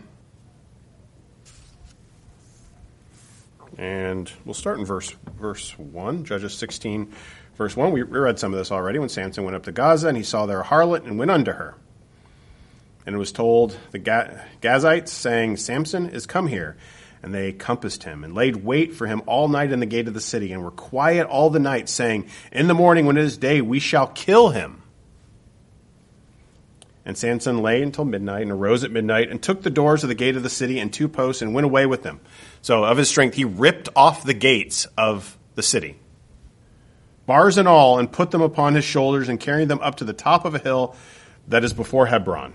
S1: And we'll start in verse verse one. Judges sixteen, verse one. We read some of this already. When Samson went up to Gaza, and he saw there a harlot, and went unto her. And it was told the Gazites, saying, Samson is come here. And they compassed him, and laid wait for him all night in the gate of the city, and were quiet all the night, saying, in the morning when it is day, we shall kill him. And Samson lay until midnight, and arose at midnight, and took the doors of the gate of the city and two posts, and went away with them. So of his strength, he ripped off the gates of the city, bars and all, and put them upon his shoulders, and carried them up to the top of a hill that is before Hebron.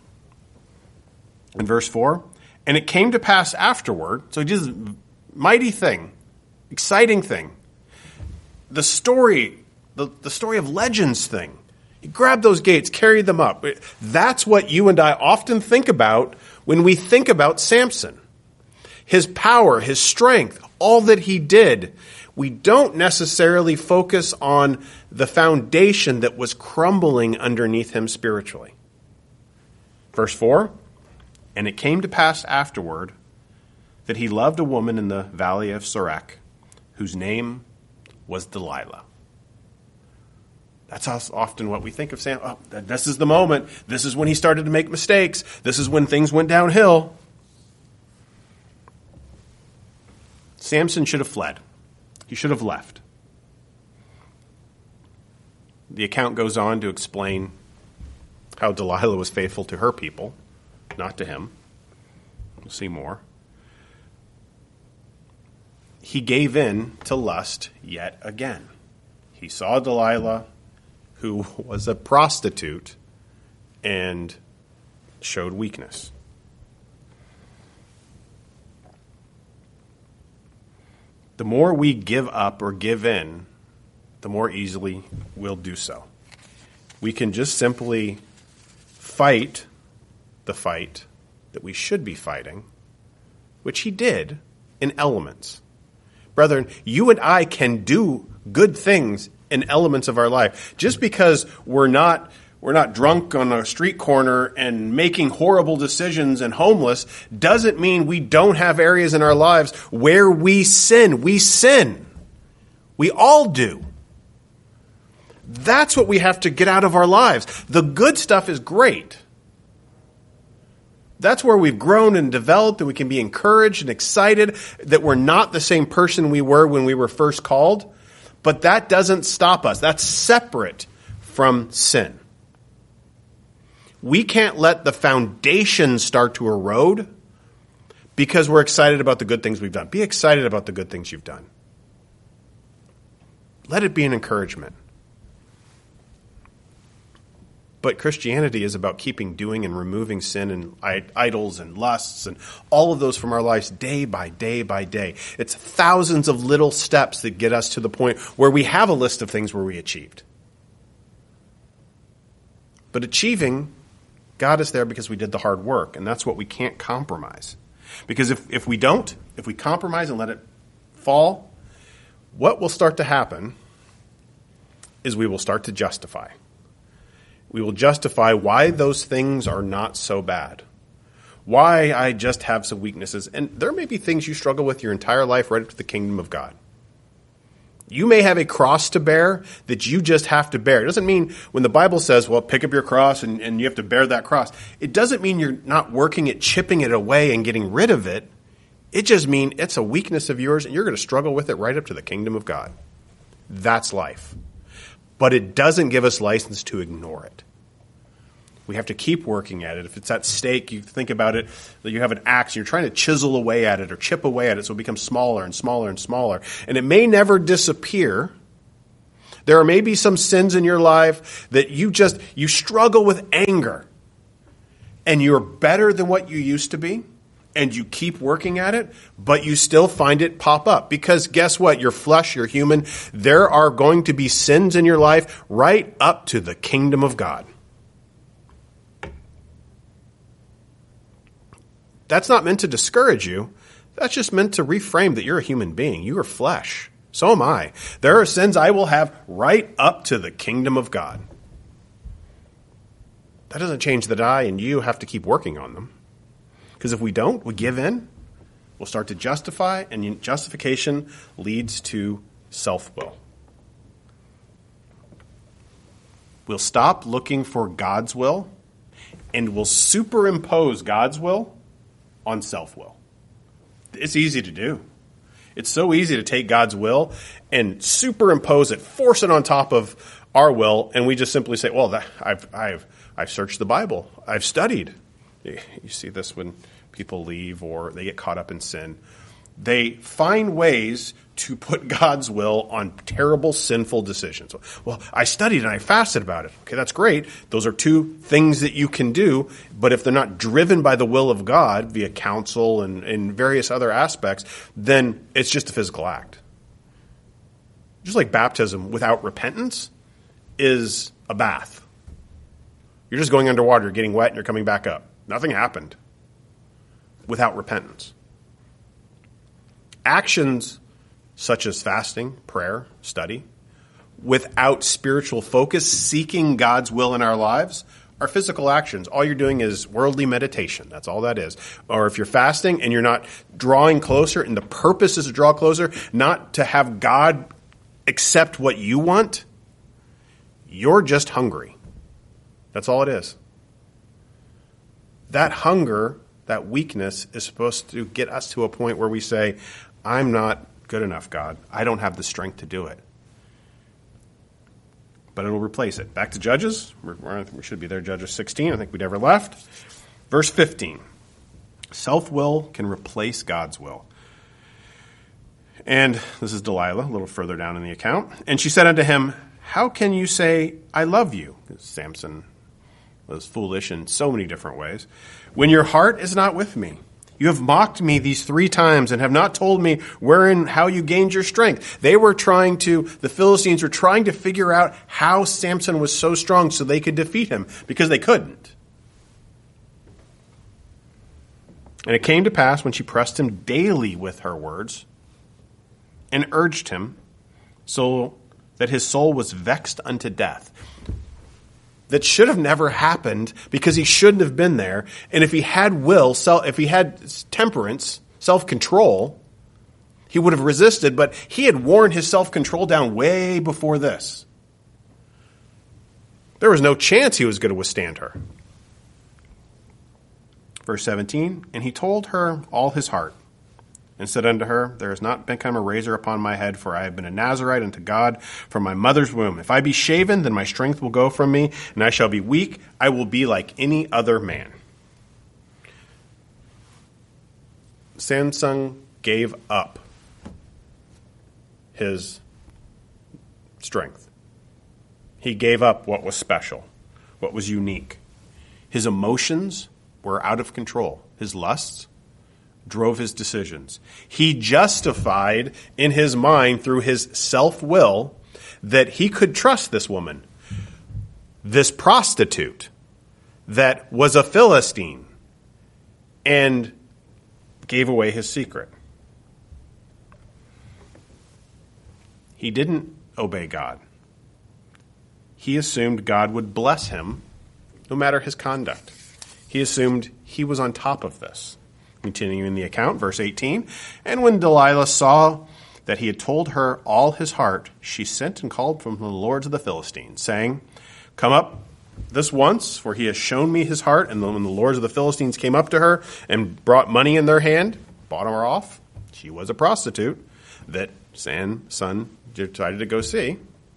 S1: In verse four, and it came to pass afterward, so just mighty thing, exciting thing, the story, the, the story of legends thing. He grabbed those gates, carried them up. That's what you and I often think about when we think about Samson. His power, his strength, all that he did. We don't necessarily focus on the foundation that was crumbling underneath him spiritually. Verse four, and it came to pass afterward that he loved a woman in the valley of Sorek, whose name was Delilah. That's often what we think of Samson. Oh, this is the moment. This is when he started to make mistakes. This is when things went downhill. Samson should have fled. He should have left. The account goes on to explain how Delilah was faithful to her people, not to him. We'll see more. He gave in to lust yet again. He saw Delilah, who was a prostitute, and showed weakness. The more we give up or give in, the more easily we'll do so. We can just simply fight the fight that we should be fighting, which he did in elements. Brethren, you and I can do good things in elements of our life. Just because we're not we're not drunk on a street corner and making horrible decisions and homeless doesn't mean we don't have areas in our lives where we sin. We sin. We all do. That's what we have to get out of our lives. The good stuff is great. That's where we've grown and developed, and we can be encouraged and excited that we're not the same person we were when we were first called. But that doesn't stop us. That's separate from sin. We can't let the foundation start to erode because we're excited about the good things we've done. Be excited about the good things you've done. Let it be an encouragement. But Christianity is about keeping doing and removing sin and idols and lusts and all of those from our lives day by day by day. It's thousands of little steps that get us to the point where we have a list of things where we achieved. But achieving, God is there because we did the hard work, and that's what we can't compromise. Because if, if we don't, if we compromise and let it fall, what will start to happen is we will start to justify. We will justify why those things are not so bad. Why I just have some weaknesses. And there may be things you struggle with your entire life right up to the kingdom of God. You may have a cross to bear that you just have to bear. It doesn't mean when the Bible says, well, pick up your cross and, and you have to bear that cross. It doesn't mean you're not working at chipping it away and getting rid of it. It just means it's a weakness of yours and you're going to struggle with it right up to the kingdom of God. That's life. But it doesn't give us license to ignore it. We have to keep working at it. If it's at stake, you think about it, that you have an axe, and you're trying to chisel away at it or chip away at it so it becomes smaller and smaller and smaller. And it may never disappear. There are maybe some sins in your life that you just, you struggle with anger. And you're better than what you used to be. And you keep working at it, but you still find it pop up. Because guess what? You're flesh, you're human. There are going to be sins in your life right up to the kingdom of God. That's not meant to discourage you. That's just meant to reframe that you're a human being. You are flesh. So am I. There are sins I will have right up to the kingdom of God. That doesn't change that I and you have to keep working on them. Because if we don't, we give in, we'll start to justify, and justification leads to self-will. We'll stop looking for God's will, and we'll superimpose God's will on self-will. It's easy to do. It's so easy to take God's will and superimpose it, force it on top of our will, and we just simply say, well, that, I've, I've, I've searched the Bible. I've studied. You see this when people leave or they get caught up in sin. They find ways to put God's will on terrible, sinful decisions. Well, I studied and I fasted about it. Okay, that's great. Those are two things that you can do. But if they're not driven by the will of God via counsel and, and various other aspects, then it's just a physical act. Just like baptism without repentance is a bath. You're just going underwater, you're getting wet, and you're coming back up. Nothing happened without repentance. Actions such as fasting, prayer, study, without spiritual focus, seeking God's will in our lives, are physical actions. All you're doing is worldly meditation. That's all that is. Or if you're fasting and you're not drawing closer, and the purpose is to draw closer, not to have God accept what you want, you're just hungry. That's all it is. That hunger, that weakness is supposed to get us to a point where we say, I'm not good enough, God. I don't have the strength to do it. But it'll replace it. Back to Judges. We're, we're, we should be there, Judges sixteen. I think we never left. Verse fifteen. Self-will can replace God's will. And this is Delilah, a little further down in the account. And she said unto him, how can you say, I love you? Samson was foolish in so many different ways. When your heart is not with me. You have mocked me these three times and have not told me wherein, how you gained your strength. They were trying to, the Philistines were trying to figure out how Samson was so strong so they could defeat him, because they couldn't. And it came to pass when she pressed him daily with her words and urged him, so that his soul was vexed unto death. That should have never happened because he shouldn't have been there. And if he had will, if he had temperance, self-control, he would have resisted. But he had worn his self-control down way before this. There was no chance he was going to withstand her. Verse seventeen, and he told her all his heart, and said unto her, there has not become a razor upon my head, for I have been a Nazarite unto God from my mother's womb. If I be shaven, then my strength will go from me, and I shall be weak. I will be like any other man. Samson gave up his strength. He gave up what was special, what was unique. His emotions were out of control. His lusts drove his decisions. He justified in his mind through his self-will that he could trust this woman, this prostitute that was a Philistine. And gave away his secret. He didn't obey God. He assumed God would bless him no matter his conduct. He assumed he was on top of this. Continuing the account, verse eighteen, and when Delilah saw that he had told her all his heart, she sent and called from the lords of the Philistines, saying, come up this once, for he has shown me his heart. And when the lords of the Philistines came up to her and brought money in their hand, bought her off. She was a prostitute that Sam's son decided to go see.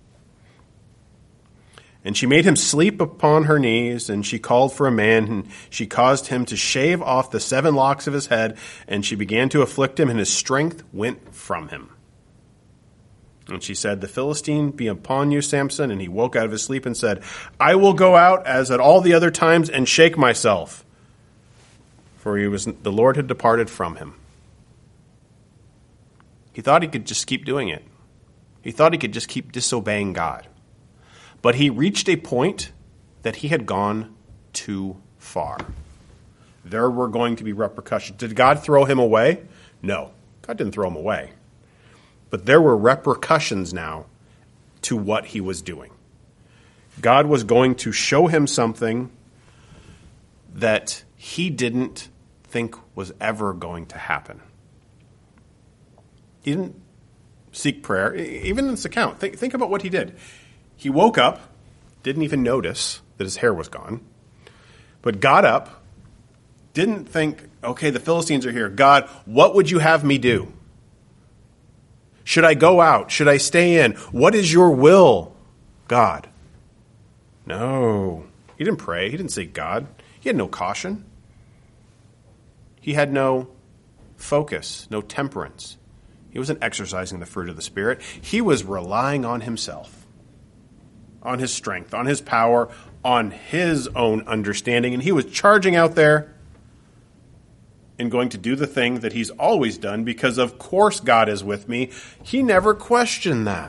S1: And she made him sleep upon her knees, and she called for a man, and she caused him to shave off the seven locks of his head, and she began to afflict him, and his strength went from him. And she said, the Philistine be upon you, Samson. And he woke out of his sleep and said, I will go out as at all the other times and shake myself. For he was the Lord had departed from him. He thought he could just keep doing it. He thought he could just keep disobeying God. But he reached a point that he had gone too far. There were going to be repercussions. Did God throw him away? No, God didn't throw him away. But there were repercussions now to what he was doing. God was going to show him something that he didn't think was ever going to happen. He didn't seek prayer. Even in this account, think, think about what he did. He woke up, didn't even notice that his hair was gone, but got up, didn't think, okay, the Philistines are here. God, what would you have me do? Should I go out? Should I stay in? What is your will, God? No. He didn't pray. He didn't seek God. He had no caution. He had no focus, no temperance. He wasn't exercising the fruit of the Spirit. He was relying on himself, on his strength, on his power, on his own understanding. And he was charging out there and going to do the thing that he's always done because, of course, God is with me. He never questioned that.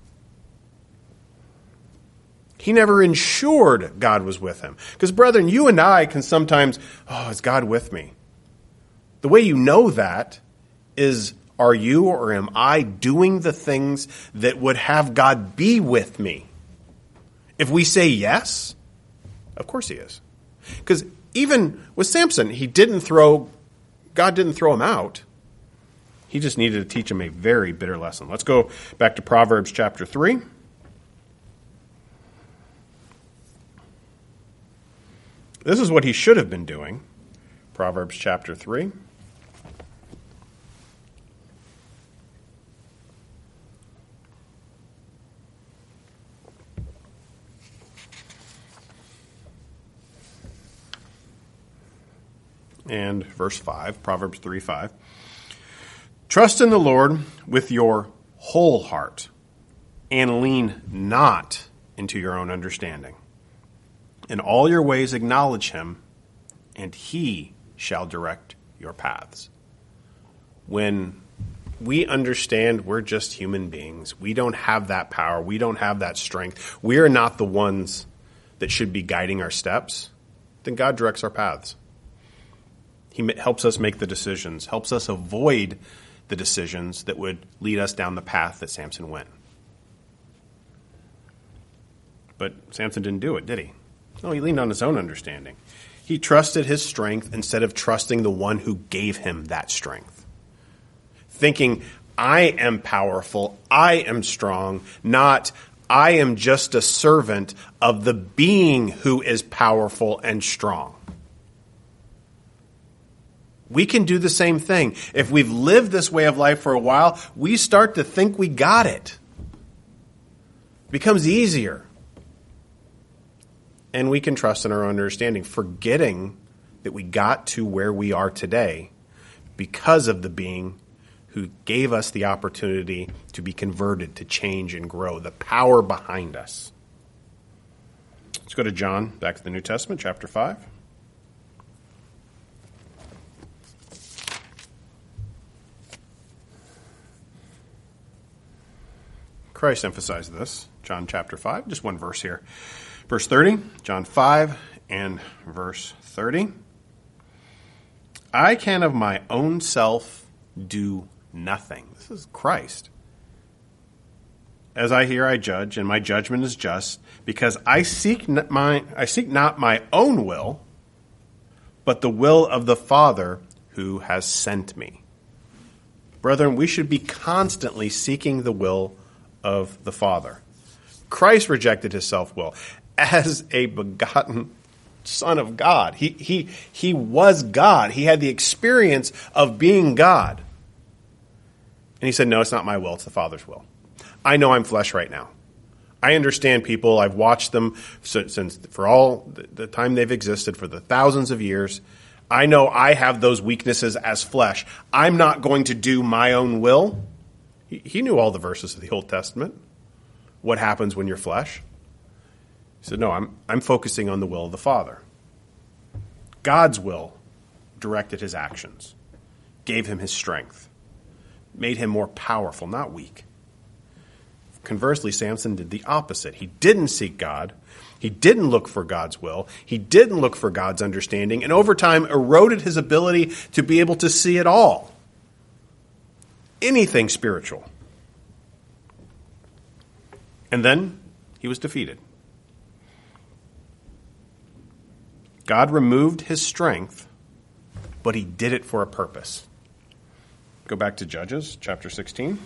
S1: He never ensured God was with him. Because, brethren, you and I can sometimes, oh, is God with me? The way you know that is, are you or am I doing the things that would have God be with me? If we say yes, of course he is. Because even with Samson, he didn't throw, God didn't throw him out. He just needed to teach him a very bitter lesson. Let's go back to Proverbs chapter three. This is what he should have been doing. Proverbs chapter three. And verse five, Proverbs three five. Trust in the Lord with your whole heart, and lean not into your own understanding. In all your ways acknowledge him, and he shall direct your paths. When we understand we're just human beings, we don't have that power, we don't have that strength, we are not the ones that should be guiding our steps, then God directs our paths. He helps us make the decisions, helps us avoid the decisions that would lead us down the path that Samson went. But Samson didn't do it, did he? No, he leaned on his own understanding. He trusted his strength instead of trusting the one who gave him that strength. Thinking, I am powerful, I am strong, not I am just a servant of the being who is powerful and strong. We can do the same thing. If we've lived this way of life for a while, we start to think we got it. It becomes easier. And we can trust in our own understanding, forgetting that we got to where we are today because of the being who gave us the opportunity to be converted, to change and grow, the power behind us. Let's go to John, back to the New Testament, chapter five. Christ emphasized this, John chapter five, just one verse here. Verse thirty, John five and verse thirty. I can of my own self do nothing. This is Christ. As I hear, I judge, and my judgment is just, because I seek not my, I seek not my own will, but the will of the Father who has sent me. Brethren, we should be constantly seeking the will of the Father. Christ rejected his self-will as a begotten Son of God. He, he, he was God. He had the experience of being God. And he said, no, it's not my will, it's the Father's will. I know I'm flesh right now. I understand people. I've watched them since for all the time they've existed, for the thousands of years. I know I have those weaknesses as flesh. I'm not going to do my own will. He, he knew all the verses of the Old Testament. What happens when you're flesh? He said, no, I'm, I'm focusing on the will of the Father. God's will directed his actions, gave him his strength, made him more powerful, not weak. Conversely, Samson did the opposite. He didn't seek God. He didn't look for God's will. He didn't look for God's understanding, and over time eroded his ability to be able to see at all. Anything spiritual. And then he was defeated. God removed his strength, but he did it for a purpose. Go back to Judges chapter sixteen.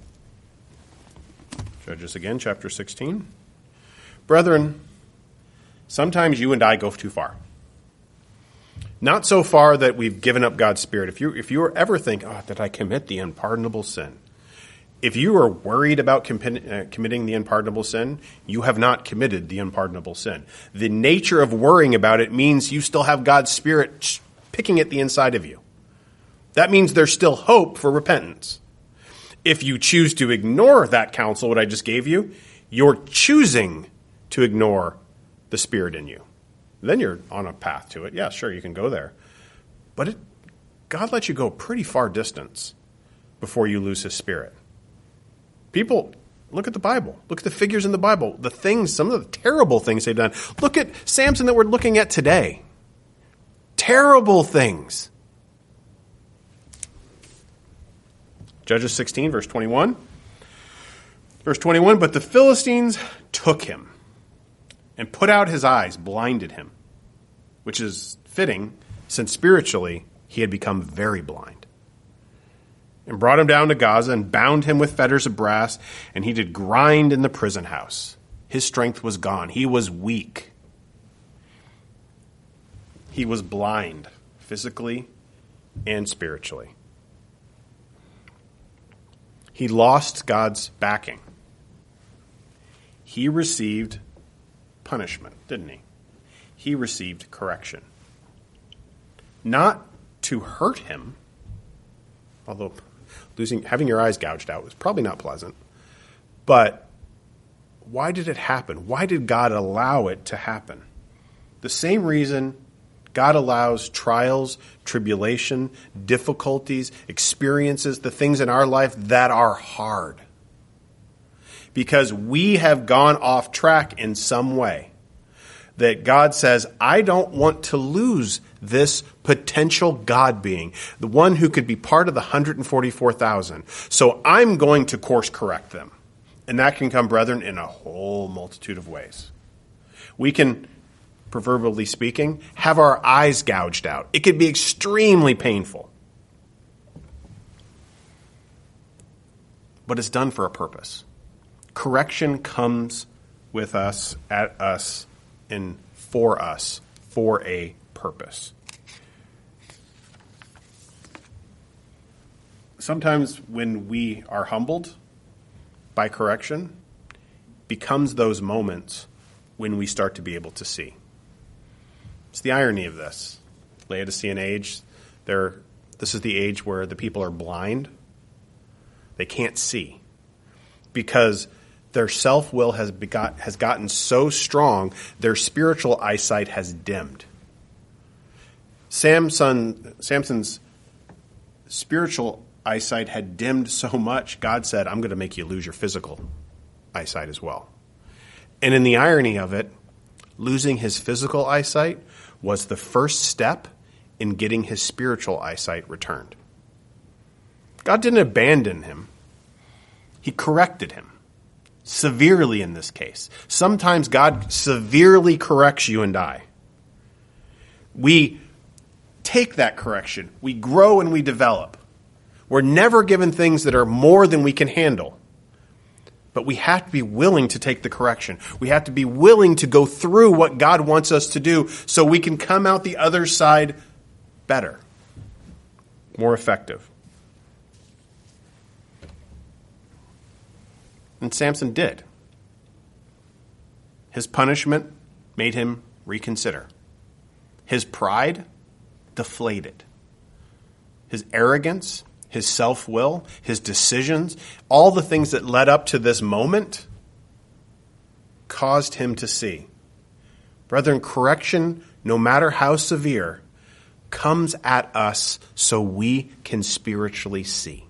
S1: Judges again, chapter sixteen. Brethren, sometimes you and I go too far. Not so far that we've given up God's Spirit. If you if you ever think, oh, did I commit the unpardonable sin? If you are worried about committing, uh, committing the unpardonable sin, you have not committed the unpardonable sin. The nature of worrying about it means you still have God's Spirit picking at the inside of you. That means there's still hope for repentance. If you choose to ignore that counsel, what I just gave you, you're choosing to ignore the Spirit in you. Then you're on a path to it. Yeah, sure, you can go there. But it, God lets you go a pretty far distance before you lose his Spirit. People, look at the Bible. Look at the figures in the Bible. The things, some of the terrible things they've done. Look at Samson that we're looking at today. Terrible things. Judges sixteen, verse twenty-one. Verse twenty-one, but the Philistines took him and put out his eyes, blinded him, which is fitting since spiritually he had become very blind, and brought him down to Gaza and bound him with fetters of brass, and he did grind in the prison house. His strength was gone. He was weak. He was blind, physically and spiritually. He lost God's backing. He received punishment, didn't he? He received correction. Not to hurt him, although losing, having your eyes gouged out was probably not pleasant. But why did it happen? Why did God allow it to happen? The same reason God allows trials, tribulation, difficulties, experiences, the things in our life that are hard. Because we have gone off track in some way. That God says, I don't want to lose this potential God being, the one who could be part of the one hundred forty-four thousand. So I'm going to course correct them. And that can come, brethren, in a whole multitude of ways. We can, proverbially speaking, have our eyes gouged out. It could be extremely painful. But it's done for a purpose. Correction comes with us, at us, and for us, for a purpose. Sometimes when we are humbled by correction, becomes those moments when we start to be able to see. It's the irony of this. Laodicean age, they're, this is the age where the people are blind. They can't see because their self-will has begot, has gotten so strong, their spiritual eyesight has dimmed. Samson, Samson's spiritual eyesight had dimmed so much, God said, I'm going to make you lose your physical eyesight as well. And in the irony of it, losing his physical eyesight was the first step in getting his spiritual eyesight returned. God didn't abandon him. He corrected him, severely in this case. Sometimes God severely corrects you and I. We take that correction. We grow and we develop. We're never given things that are more than we can handle. But we have to be willing to take the correction. We have to be willing to go through what God wants us to do so we can come out the other side better, more effective. And Samson did. His punishment made him reconsider. His pride deflated. His arrogance, his self-will, his decisions, all the things that led up to this moment caused him to see. Brethren, correction, no matter how severe, comes at us so we can spiritually see.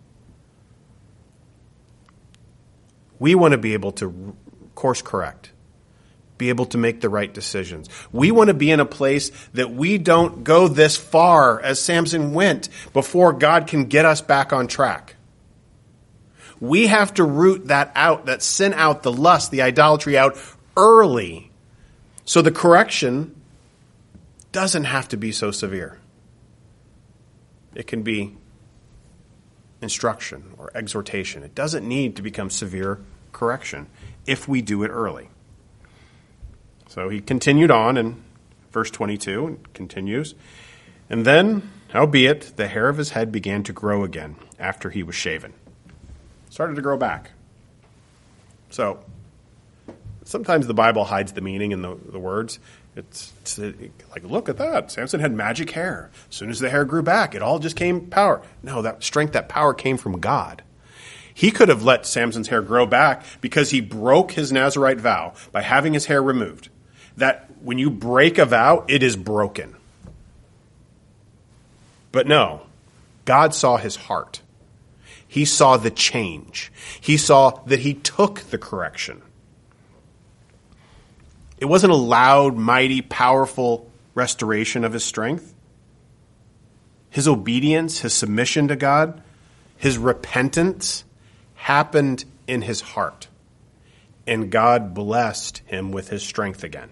S1: We want to be able to course correct, be able to make the right decisions. We want to be in a place that we don't go this far as Samson went before God can get us back on track. We have to root that out, that sin out, the lust, the idolatry out early, so the correction doesn't have to be so severe. It can be instruction or exhortation. It doesn't need to become severe correction if we do it early. So he continued on in verse twenty-two and continues. And then, howbeit, the hair of his head began to grow again after he was shaven. Started to grow back. So sometimes the Bible hides the meaning in the, the words. It's, it's like, look at that. Samson had magic hair. As soon as the hair grew back, it all just came power. No, that strength, that power came from God. He could have let Samson's hair grow back because he broke his Nazirite vow by having his hair removed. That when you break a vow, it is broken. But no, God saw his heart. He saw the change. He saw that he took the correction. It wasn't a loud, mighty, powerful restoration of his strength. His obedience, his submission to God, his repentance happened in his heart. And God blessed him with his strength again.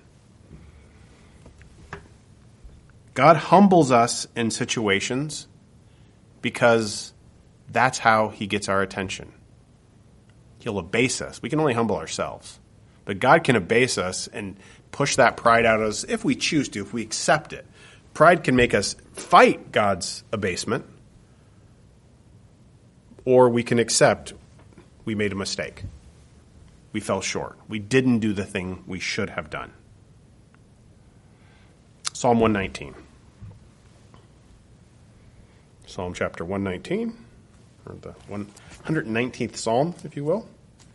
S1: God humbles us in situations because that's how he gets our attention. He'll abase us. We can only humble ourselves. But God can abase us and push that pride out of us if we choose to, if we accept it. Pride can make us fight God's abasement, or we can accept we made a mistake. We fell short. We didn't do the thing we should have done. Psalm one nineteen. Psalm chapter one nineteen, or the one hundred nineteenth Psalm, if you will.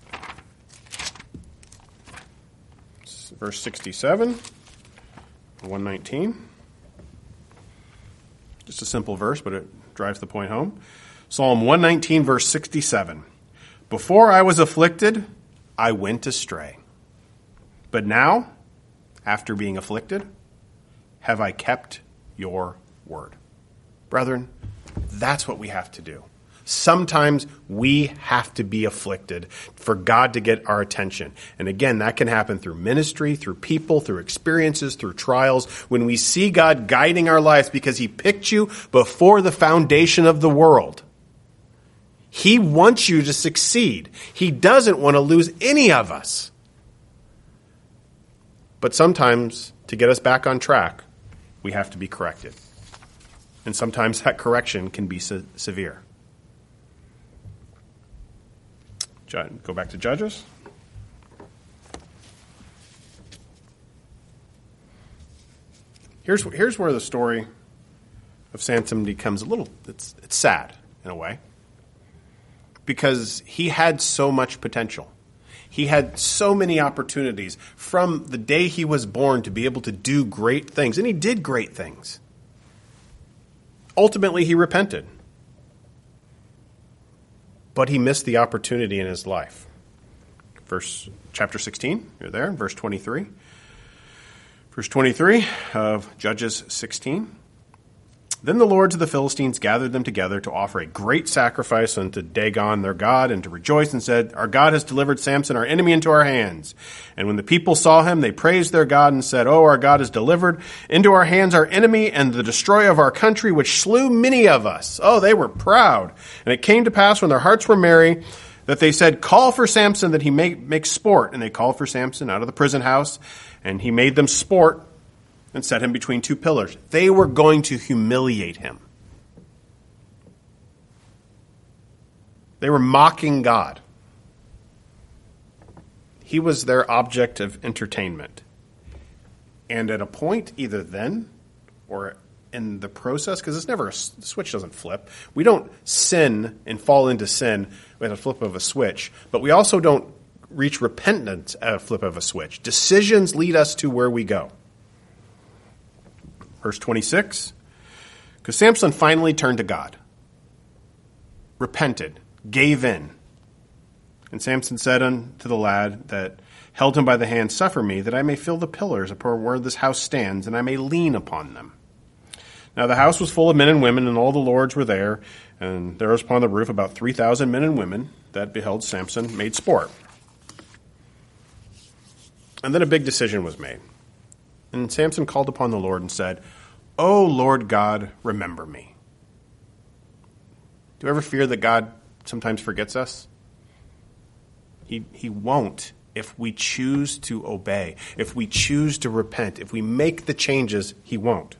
S1: Verse sixty-seven, one nineteen. Just a simple verse, but it drives the point home. Psalm one nineteen, verse sixty-seven. Before I was afflicted, I went astray. But now, after being afflicted, have I kept your word. Brethren, that's what we have to do. Sometimes we have to be afflicted for God to get our attention. And again, that can happen through ministry, through people, through experiences, through trials. When we see God guiding our lives because he picked you before the foundation of the world. He wants you to succeed. He doesn't want to lose any of us. But sometimes, to get us back on track, we have to be corrected. And sometimes that correction can be se- severe. Go back to Judges. Here's, here's where the story of Samson becomes a little, it's, it's sad in a way. Because he had so much potential. He had so many opportunities from the day he was born to be able to do great things. And he did great things. Ultimately, he repented. But he missed the opportunity in his life. Verse chapter sixteen, you're there, verse twenty-three. Verse twenty-three of Judges sixteen. Then the lords of the Philistines gathered them together to offer a great sacrifice unto Dagon their god, and to rejoice, and said, Our God has delivered Samson, our enemy, into our hands. And when the people saw him, they praised their God, and said, Oh, our God has delivered into our hands our enemy, and the destroyer of our country, which slew many of us. Oh, they were proud. And it came to pass, when their hearts were merry, that they said, Call for Samson, that he may make sport. And they called for Samson out of the prison house, and he made them sport, and set him between two pillars. They were going to humiliate him. They were mocking God. He was their object of entertainment. And at a point, either then or in the process, because it's never, a, the switch doesn't flip. We don't sin and fall into sin with a flip of a switch, but we also don't reach repentance at a flip of a switch. Decisions lead us to where we go. Verse twenty-six, because Samson finally turned to God, repented, gave in. And Samson said unto the lad that held him by the hand, Suffer me, that I may fill the pillars upon where this house stands, and I may lean upon them. Now the house was full of men and women, and all the lords were there, and there was upon the roof about three thousand men and women that beheld Samson made sport. And then a big decision was made. And Samson called upon the Lord and said, O Lord God, remember me. Do you ever fear that God sometimes forgets us? He, he won't if we choose to obey, if we choose to repent, if we make the changes, he won't.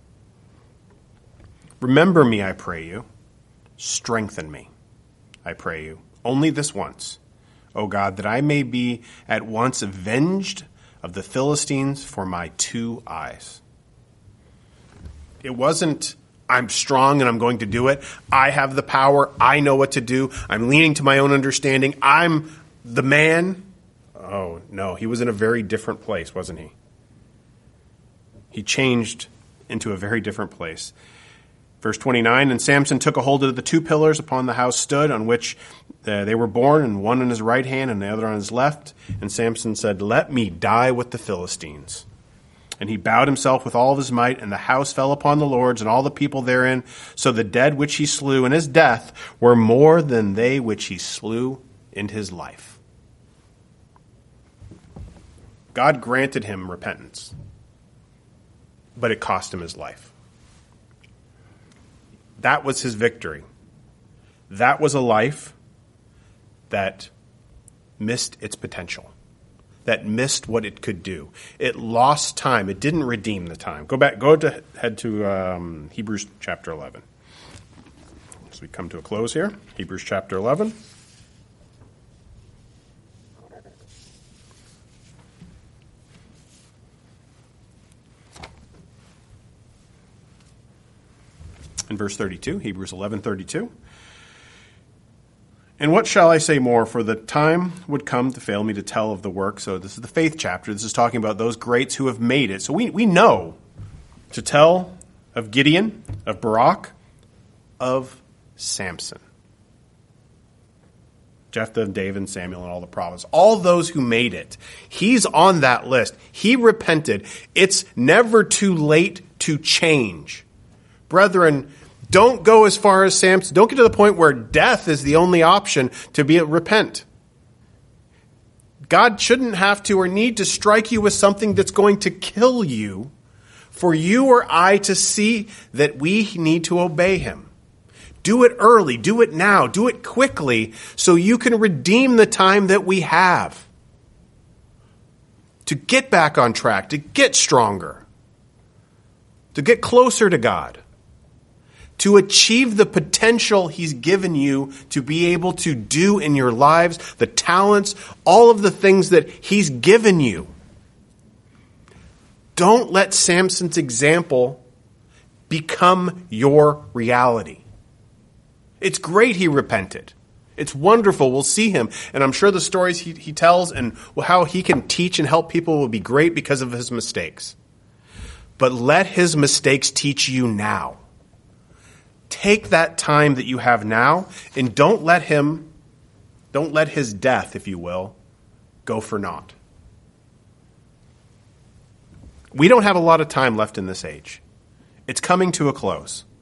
S1: Remember me, I pray you. Strengthen me, I pray you. Only this once, O God, that I may be at once avenged of the Philistines for my two eyes. It wasn't, I'm strong and I'm going to do it. I have the power. I know what to do. I'm leaning to my own understanding. I'm the man. Oh, no, he was in a very different place, wasn't he? He changed into a very different place. Verse twenty-nine, and Samson took a hold of the two pillars upon the house stood, on which uh, they were born, and one on his right hand and the other on his left. And Samson said, Let me die with the Philistines. And he bowed himself with all of his might, and the house fell upon the lords and all the people therein. So the dead which he slew in his death were more than they which he slew in his life. God granted him repentance, but it cost him his life. That was his victory. That was a life that missed its potential, that missed what it could do. It lost time. It didn't redeem the time. Go back, go to head to um, Hebrews chapter eleven. As we come to a close here, Hebrews chapter eleven. In verse thirty-two, Hebrews eleven thirty-two. And what shall I say more? For the time would come to fail me to tell of the work. So this is the faith chapter. This is talking about those greats who have made it. So we, we know to tell of Gideon, of Barak, of Samson. Jephthah, David, and Samuel, and all the prophets. All those who made it. He's on that list. He repented. It's never too late to change. Brethren, don't go as far as Samson. Don't get to the point where death is the only option to be repent. God shouldn't have to or need to strike you with something that's going to kill you for you or I to see that we need to obey him. Do it early. Do it now. Do it quickly so you can redeem the time that we have to get back on track, to get stronger, to get closer to God, to achieve the potential he's given you to be able to do in your lives, the talents, all of the things that he's given you. Don't let Samson's example become your reality. It's great he repented. It's wonderful. We'll see him. And I'm sure the stories he, he tells and how he can teach and help people will be great because of his mistakes. But let his mistakes teach you now. Take that time that you have now and don't let him, don't let his death, if you will, go for naught. We don't have a lot of time left in this age. It's coming to a close.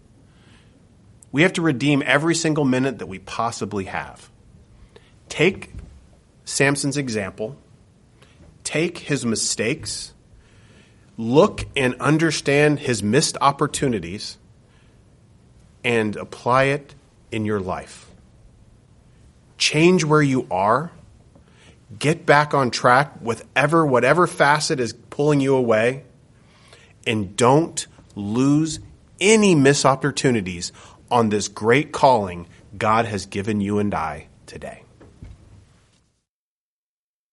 S1: We have to redeem every single minute that we possibly have. Take Samson's example. Take his mistakes. Look and understand his missed opportunities and apply it in your life. Change where you are. Get back on track with ever, whatever facet is pulling you away. And don't lose any missed opportunities on this great calling God has given you and I today.